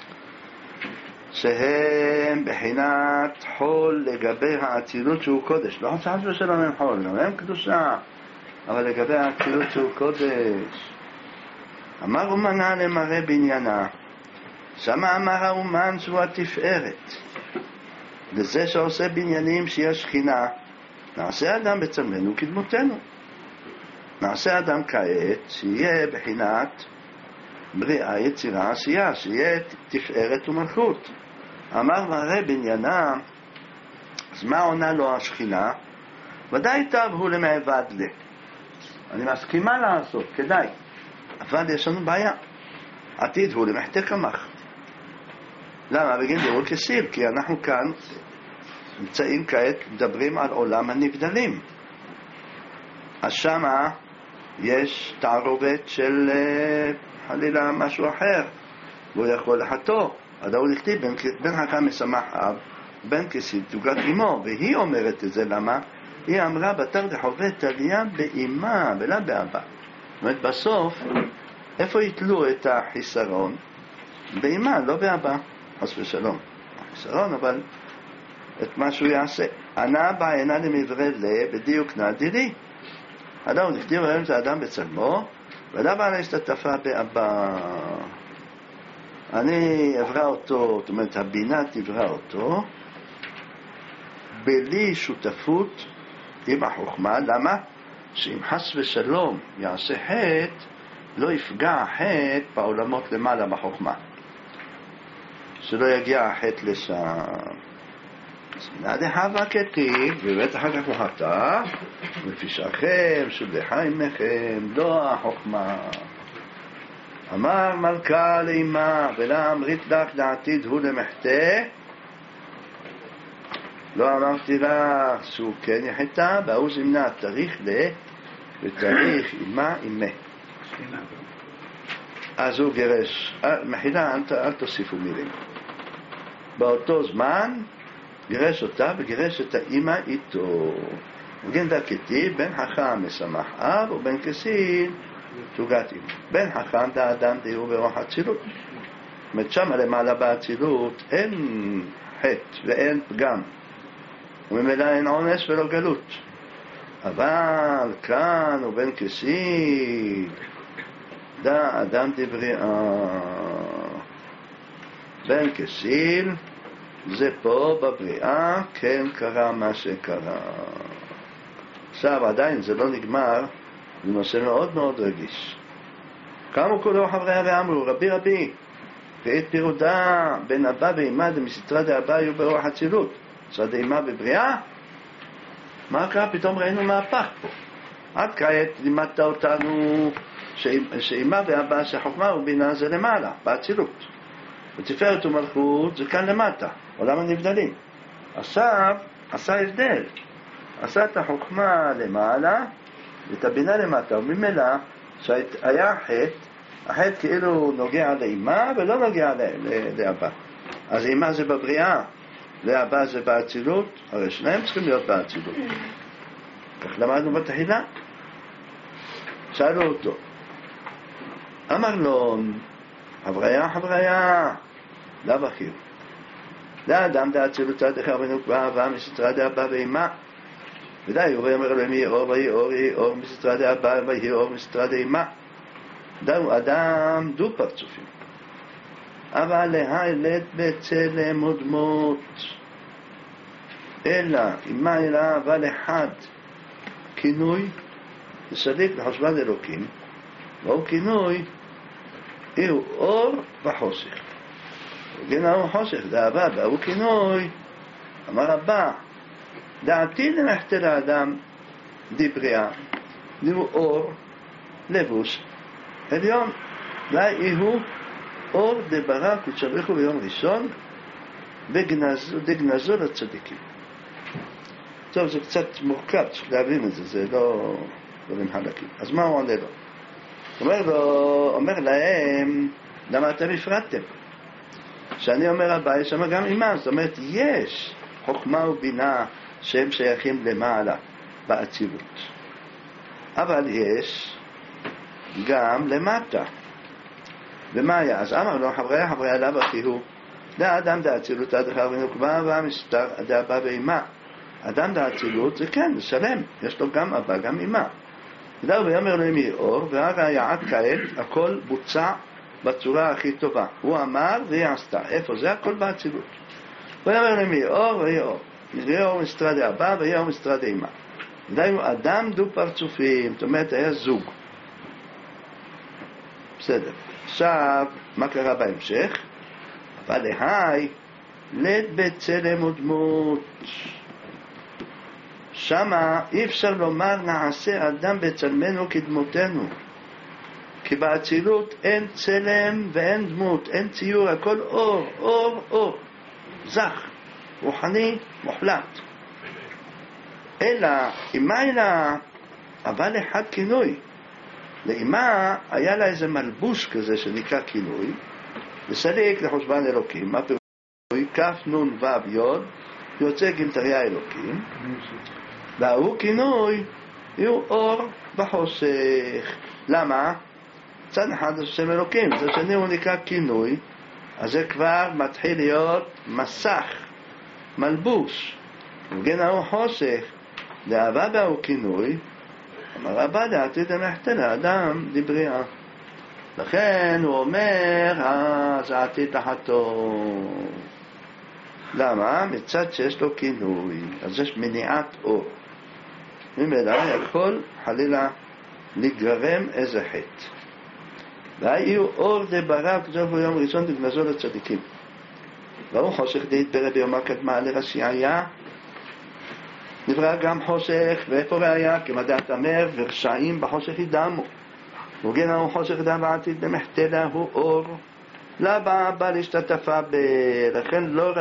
שהם בחינת חול לגבי האצילות שהוא קודש. לא חשב ושלום הם חול, גם הם קדושה, אבל לגבי האצילות שהוא קודש. אמר אומנה למראה בניינה, שמה אמר האומן שהוא התפארת, לזה שעושה בניינים שיהיה שכינה, נעשה אדם בצלמנו כדמותנו. נעשה אדם כעת שיהיה בחינת בריאה, יצירה, עשייה, שיהיה תפארת ומלכות. אמר מראה בניינה, אז מה עונה לו השכינה? ודאי טוב הוא למעבד לה. אני מסכימה לעשות, כדאי. אבל יש לנו בעיה. עתיד הוא למחתה כמך. למה? בגין דירות כסיל, כי אנחנו כאן נמצאים כעת, מדברים על עולם הנבדלים. אז שמה יש תערובת של חלילה משהו אחר, והוא יכול לחתו. הדאו לכתיב, בן חכם משמח אב, בן כסיל תוגת אמו, והיא אומרת את זה, למה? היא אמרה, בתר דחובת תליה באימה ולא באבא. זאת אומרת, בסוף, איפה יתלו את החיסרון? באימה, לא באבא, חס ושלום. החיסרון, אבל את מה שהוא יעשה. ענה בעינה למברה לה, בדיוק נדירי. אדם נכתיב היום זה אדם בצלמו, ואדם בעלה השתתפה באבא. אני אברא אותו, זאת אומרת, הבינה תברא אותו, בלי שותפות עם החוכמה. למה? שאם חס ושלום יעשה חטא, לא יפגע החטא בעולמות למעלה בחוכמה. שלא יגיע החטא לשם. אז מנעדי הווה כתיב, ובית אחר כך הוא חטא, ופשעכם, שולחה עמכם, לא החוכמה. אמר מלכה לאמה, ולה אמרית לך לעתיד הוא למחתה, לא אמרתי לך שהוא כן יחטא, והוא זמנה, תריך לה, ותריך אימה אימה. אז הוא גרש, מחילה, אל תוסיפו מילים. באותו זמן גירש אותה וגירש את האמא איתו. וגם דקתי, בן חכם משמח אב ובן כסיל תוגת אמא. בן חכם דה אדם דיהו ברוח הצילות. זאת אומרת, שמה למעלה בהצילות אין חטא ואין פגם, וממילא אין עונש ולא גלות. אבל כאן הוא בן כסיל דה אדם דבריאה. בן כסיל זה פה בבריאה כן קרה מה שקרה. עכשיו עדיין זה לא נגמר, זה נושא מאוד מאוד רגיש. קמו כולו חבריה ואמרו, רבי ואת פירודה בין אבא ואמא דמסתרא דאבא היו ברוח הצילות, סתרא דאמא בבריאה. מה קרה? פתאום ראינו מהפך פה. עד כעת לימדת אותנו שאמא ואבא שחוכמה ובינה זה למעלה, באצילות. ותפארת ומלכות זה כאן למטה, עולם הנבדלים. עכשיו עשה הבדל, עשה את החוכמה למעלה ואת הבינה למטה, וממילא שהיה החטא כאילו נוגע לאמא ולא נוגע לאבא. אז אמא זה בבריאה, לאבא זה באצילות, הרי שניהם צריכים להיות באצילות. כך למדנו בתחילה. שאלו אותו, אמר לו, חבריה, לאו אחיר. לאדם דאצילותא דחרבנות באהבה מסתרא דאבא ואמא. ודאי, הוא אומר להם, יהי אור מסתרא דאבא ויהי אור מסתרא דאמא. דאו אדם דו פרצופים. אבל להילד בצלם ודמות. אלא, אמא אלא אבל אחד. כינוי, לסליק לחושבן אלוקים. והוא כינוי יהיו אור וחושך. וגן האור חושך, דאבה, והוא כינוי. אמר רבה, דעתי למחתה לאדם דבריאה, יהיו אור לבוש עליון. יהיו אור דברה קודשבריחו ביום ראשון, דגנזו לצדיקים. טוב, זה קצת מורכב, צריך להבין את זה, זה לא דברים חלקים. אז מה הוא עונה לו? אומר להם, למה אתם הפרדתם? שאני אומר הבא, יש שם גם אימה, זאת אומרת, יש חוכמה ובינה שהם שייכים למעלה באצילות. אבל יש גם למטה. ומה היה? אז אמר לו, חברי עליו אחיהו, לאדם דאצילות עד אחר ונוקבה והמסתר דאבא ואימה. אדם דאצילות זה כן, זה שלם, יש לו גם אבא, גם אימה. ודאו ויאמר להם יהי אור, והראיה כעת הכל בוצע בצורה הכי טובה. הוא אמר והיא עשתה. איפה זה? הכל באצילות. ויאמר להם יהי אור ויהי אור. יהי אור מסתר דאבא ויהי אור מסתר דאימה. ודאו אדם דו פרצופים, זאת אומרת היה זוג. בסדר. עכשיו, מה קרה בהמשך? אבל להי, לד בצלם ודמות. שמה אי אפשר לומר נעשה אדם בצלמנו כדמותנו. כי באצילות אין צלם ואין דמות, אין ציור, הכל אור, אור, אור. זך, רוחני, מוחלט. אלא, אימה אלא, אבל אחד כינוי. לאימה היה לה איזה מלבוש כזה שנקרא כינוי, וסליק לחושבן אלוקים, מה פירוי? כף נון וו יוד, יוצא גמטריה אלוקים, והוא כינוי, יהיו אור בחושך. למה? צד אחד זה שם אלוקים, זה שני הוא נקרא כינוי, אז זה כבר מתחיל להיות מסך, מלבוש. וגן ההוא חושך, דאבה בהוא כינוי, אמר רבה דעתי למחתה לאדם דבריאה. לכן הוא אומר, זה עתיד לחתום. למה? מצד שיש לו כינוי, אז יש מניעת אור. ממילא יכול חלילה לגרם איזה חטא. והיו אור דברה כזו ביום ראשון דגנזו לצדיקים. והוא חושך דהתברא ביומה קדמה לרשעיה. נברא גם חושך, ואיפה ראיה? כמדעת אמר, ורשעים בחושך ידמו. וגן ההוא חושך דם ועתיד למחתה להוא אור. לבא בא להשתתפה לכן לא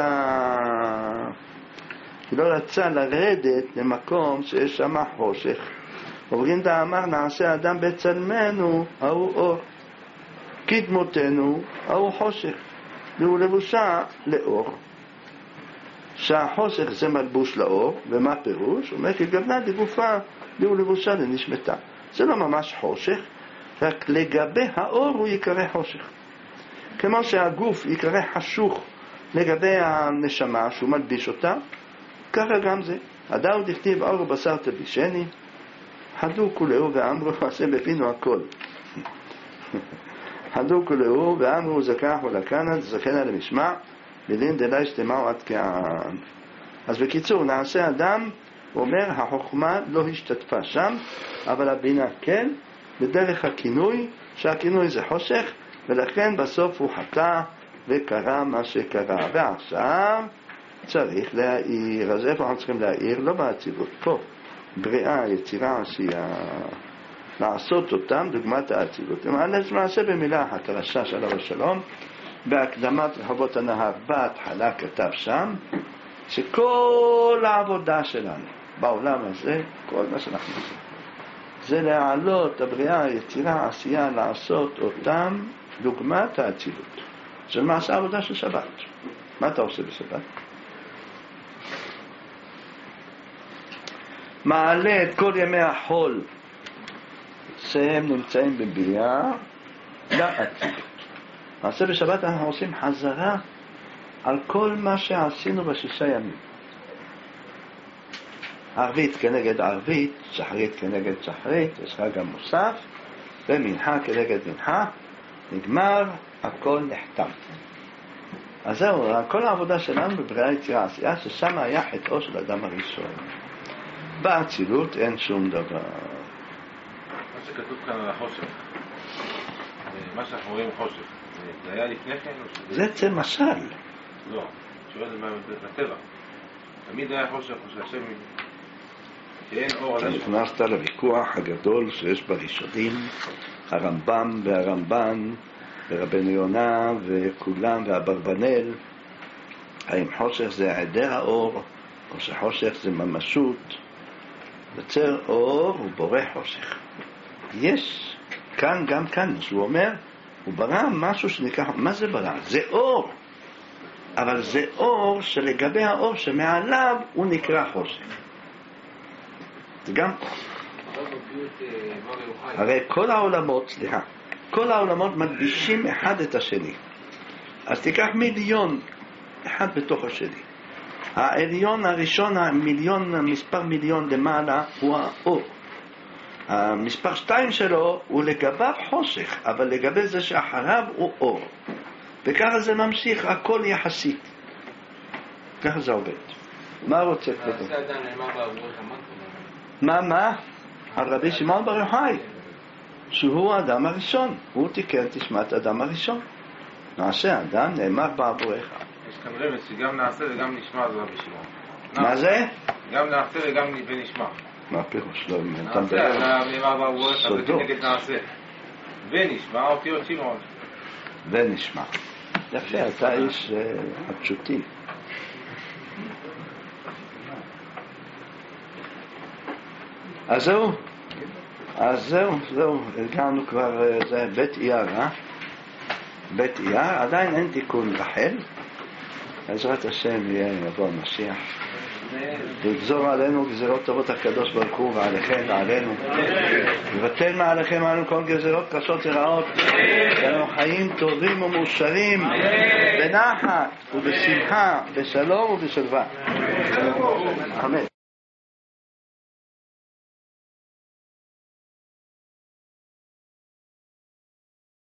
רצה לרדת למקום שיש שם חושך. ובגין דאמר נעשה אדם בצלמנו, ההוא אור. כדמותנו, ההוא חושך. והוא לבושה לאור. שהחושך זה מלבוש לאור, ומה פירוש? הוא אומר כי גבנה דגופה, והוא לבושה לנשמתה. זה לא ממש חושך, רק לגבי האור הוא יקרא חושך. כמו שהגוף יקרא חשוך לגבי הנשמה שהוא מלביש אותה, ככה גם זה. הדאו דכתיב אור ובשר תלבישני, חדו כולהו ואמרו עשה בפינו הכל. חדו כולהו ואמרו זכח ולקנת זכנה למשמע, בדין דלי שתמהו עד כען. אז בקיצור, נעשה אדם, הוא אומר, החוכמה לא השתתפה שם, אבל הבינה כן, בדרך הכינוי, שהכינוי זה חושך, ולכן בסוף הוא חטא וקרה מה שקרה. ועכשיו צריך להעיר. אז איפה אנחנו צריכים להעיר? לא באצילות, פה. בריאה, יצירה, עשייה. לעשות אותם דוגמת האצילות. למעשה במילה אחת, הרש"ש עליו השלום, בהקדמת רחובות הנהר, בהתחלה כתב שם, שכל העבודה שלנו בעולם הזה, כל מה שאנחנו עושים, זה להעלות הבריאה, היצירה, העשייה, לעשות אותם דוגמת האצילות. זה למעשה העבודה של שבת. מה אתה עושה בשבת? מעלה את כל ימי החול שהם נמצאים בבריאה לאצילות. מעשה בשבת אנחנו עושים חזרה על כל מה שעשינו בשישה ימים. ערבית כנגד ערבית, שחרית כנגד שחרית, יש חג המוסף, ומנחה כנגד מנחה, נגמר, הכל נחתם. אז זהו, כל העבודה שלנו בבריאה יצירה עשייה, ששם היה חטאו של אדם הראשון. באצילות אין שום דבר. מה שכתוב כאן על החושך, מה שאנחנו רואים חושך, זה היה לפני כן? זה משל. לא, שואל מה בטבע. תמיד היה חושך, או שהשם... שאין אור על השם. אתה נכנסת לוויכוח הגדול שיש בראשונים, הרמב"ם והרמב"ן, ורבנו יונה וכולם, והברבנאל, האם חושך זה היעדר האור, או שחושך זה ממשות. יוצר אור ובורא חושך. יש כאן, גם כאן, שהוא אומר, הוא ברא משהו שנקרא, מה זה ברא? זה אור. אבל זה אור שלגבי האור שמעליו הוא נקרא חושך. זה גם הרי כל העולמות, כל העולמות מדגישים אחד את השני. אז תיקח מיליון, אחד בתוך השני. העליון הראשון, מספר מיליון למעלה, הוא האור. המספר 2 שלו הוא לגביו חושך, אבל לגבי זה שאחריו הוא אור. וככה זה ממשיך, הכל יחסית. ככה זה עובד. מה רוצה כבודו? מה? הרבי שמעון בר יוחאי, שהוא האדם הראשון. הוא תיקן תשמת האדם הראשון. נעשה אדם נאמר בעבורך. יש כאן רמז שגם נעשה וגם נשמע זה רבי שמעון. מה זה? גם נעשה וגם נשמע. מה הפירוש? לא, אתה מדבר נאמר בעבורך וכנגד נעשה ונשמע אותיות שמעון. ונשמע. יפה, אתה איש הפשוטי. אז זהו, הגענו כבר, זה בית אייר, בית אייר, עדיין אין תיקון רחל, בעזרת השם יבוא המשיח, ויגזור עלינו גזירות טובות הקדוש ברוך הוא ועליכם ועלינו, ובטל מעליכם עלינו כל גזירות קשות ורעות, ואנו חיים טובים ומאושרים, בנחת ובשמחה, בשלום ובשלווה. אמן.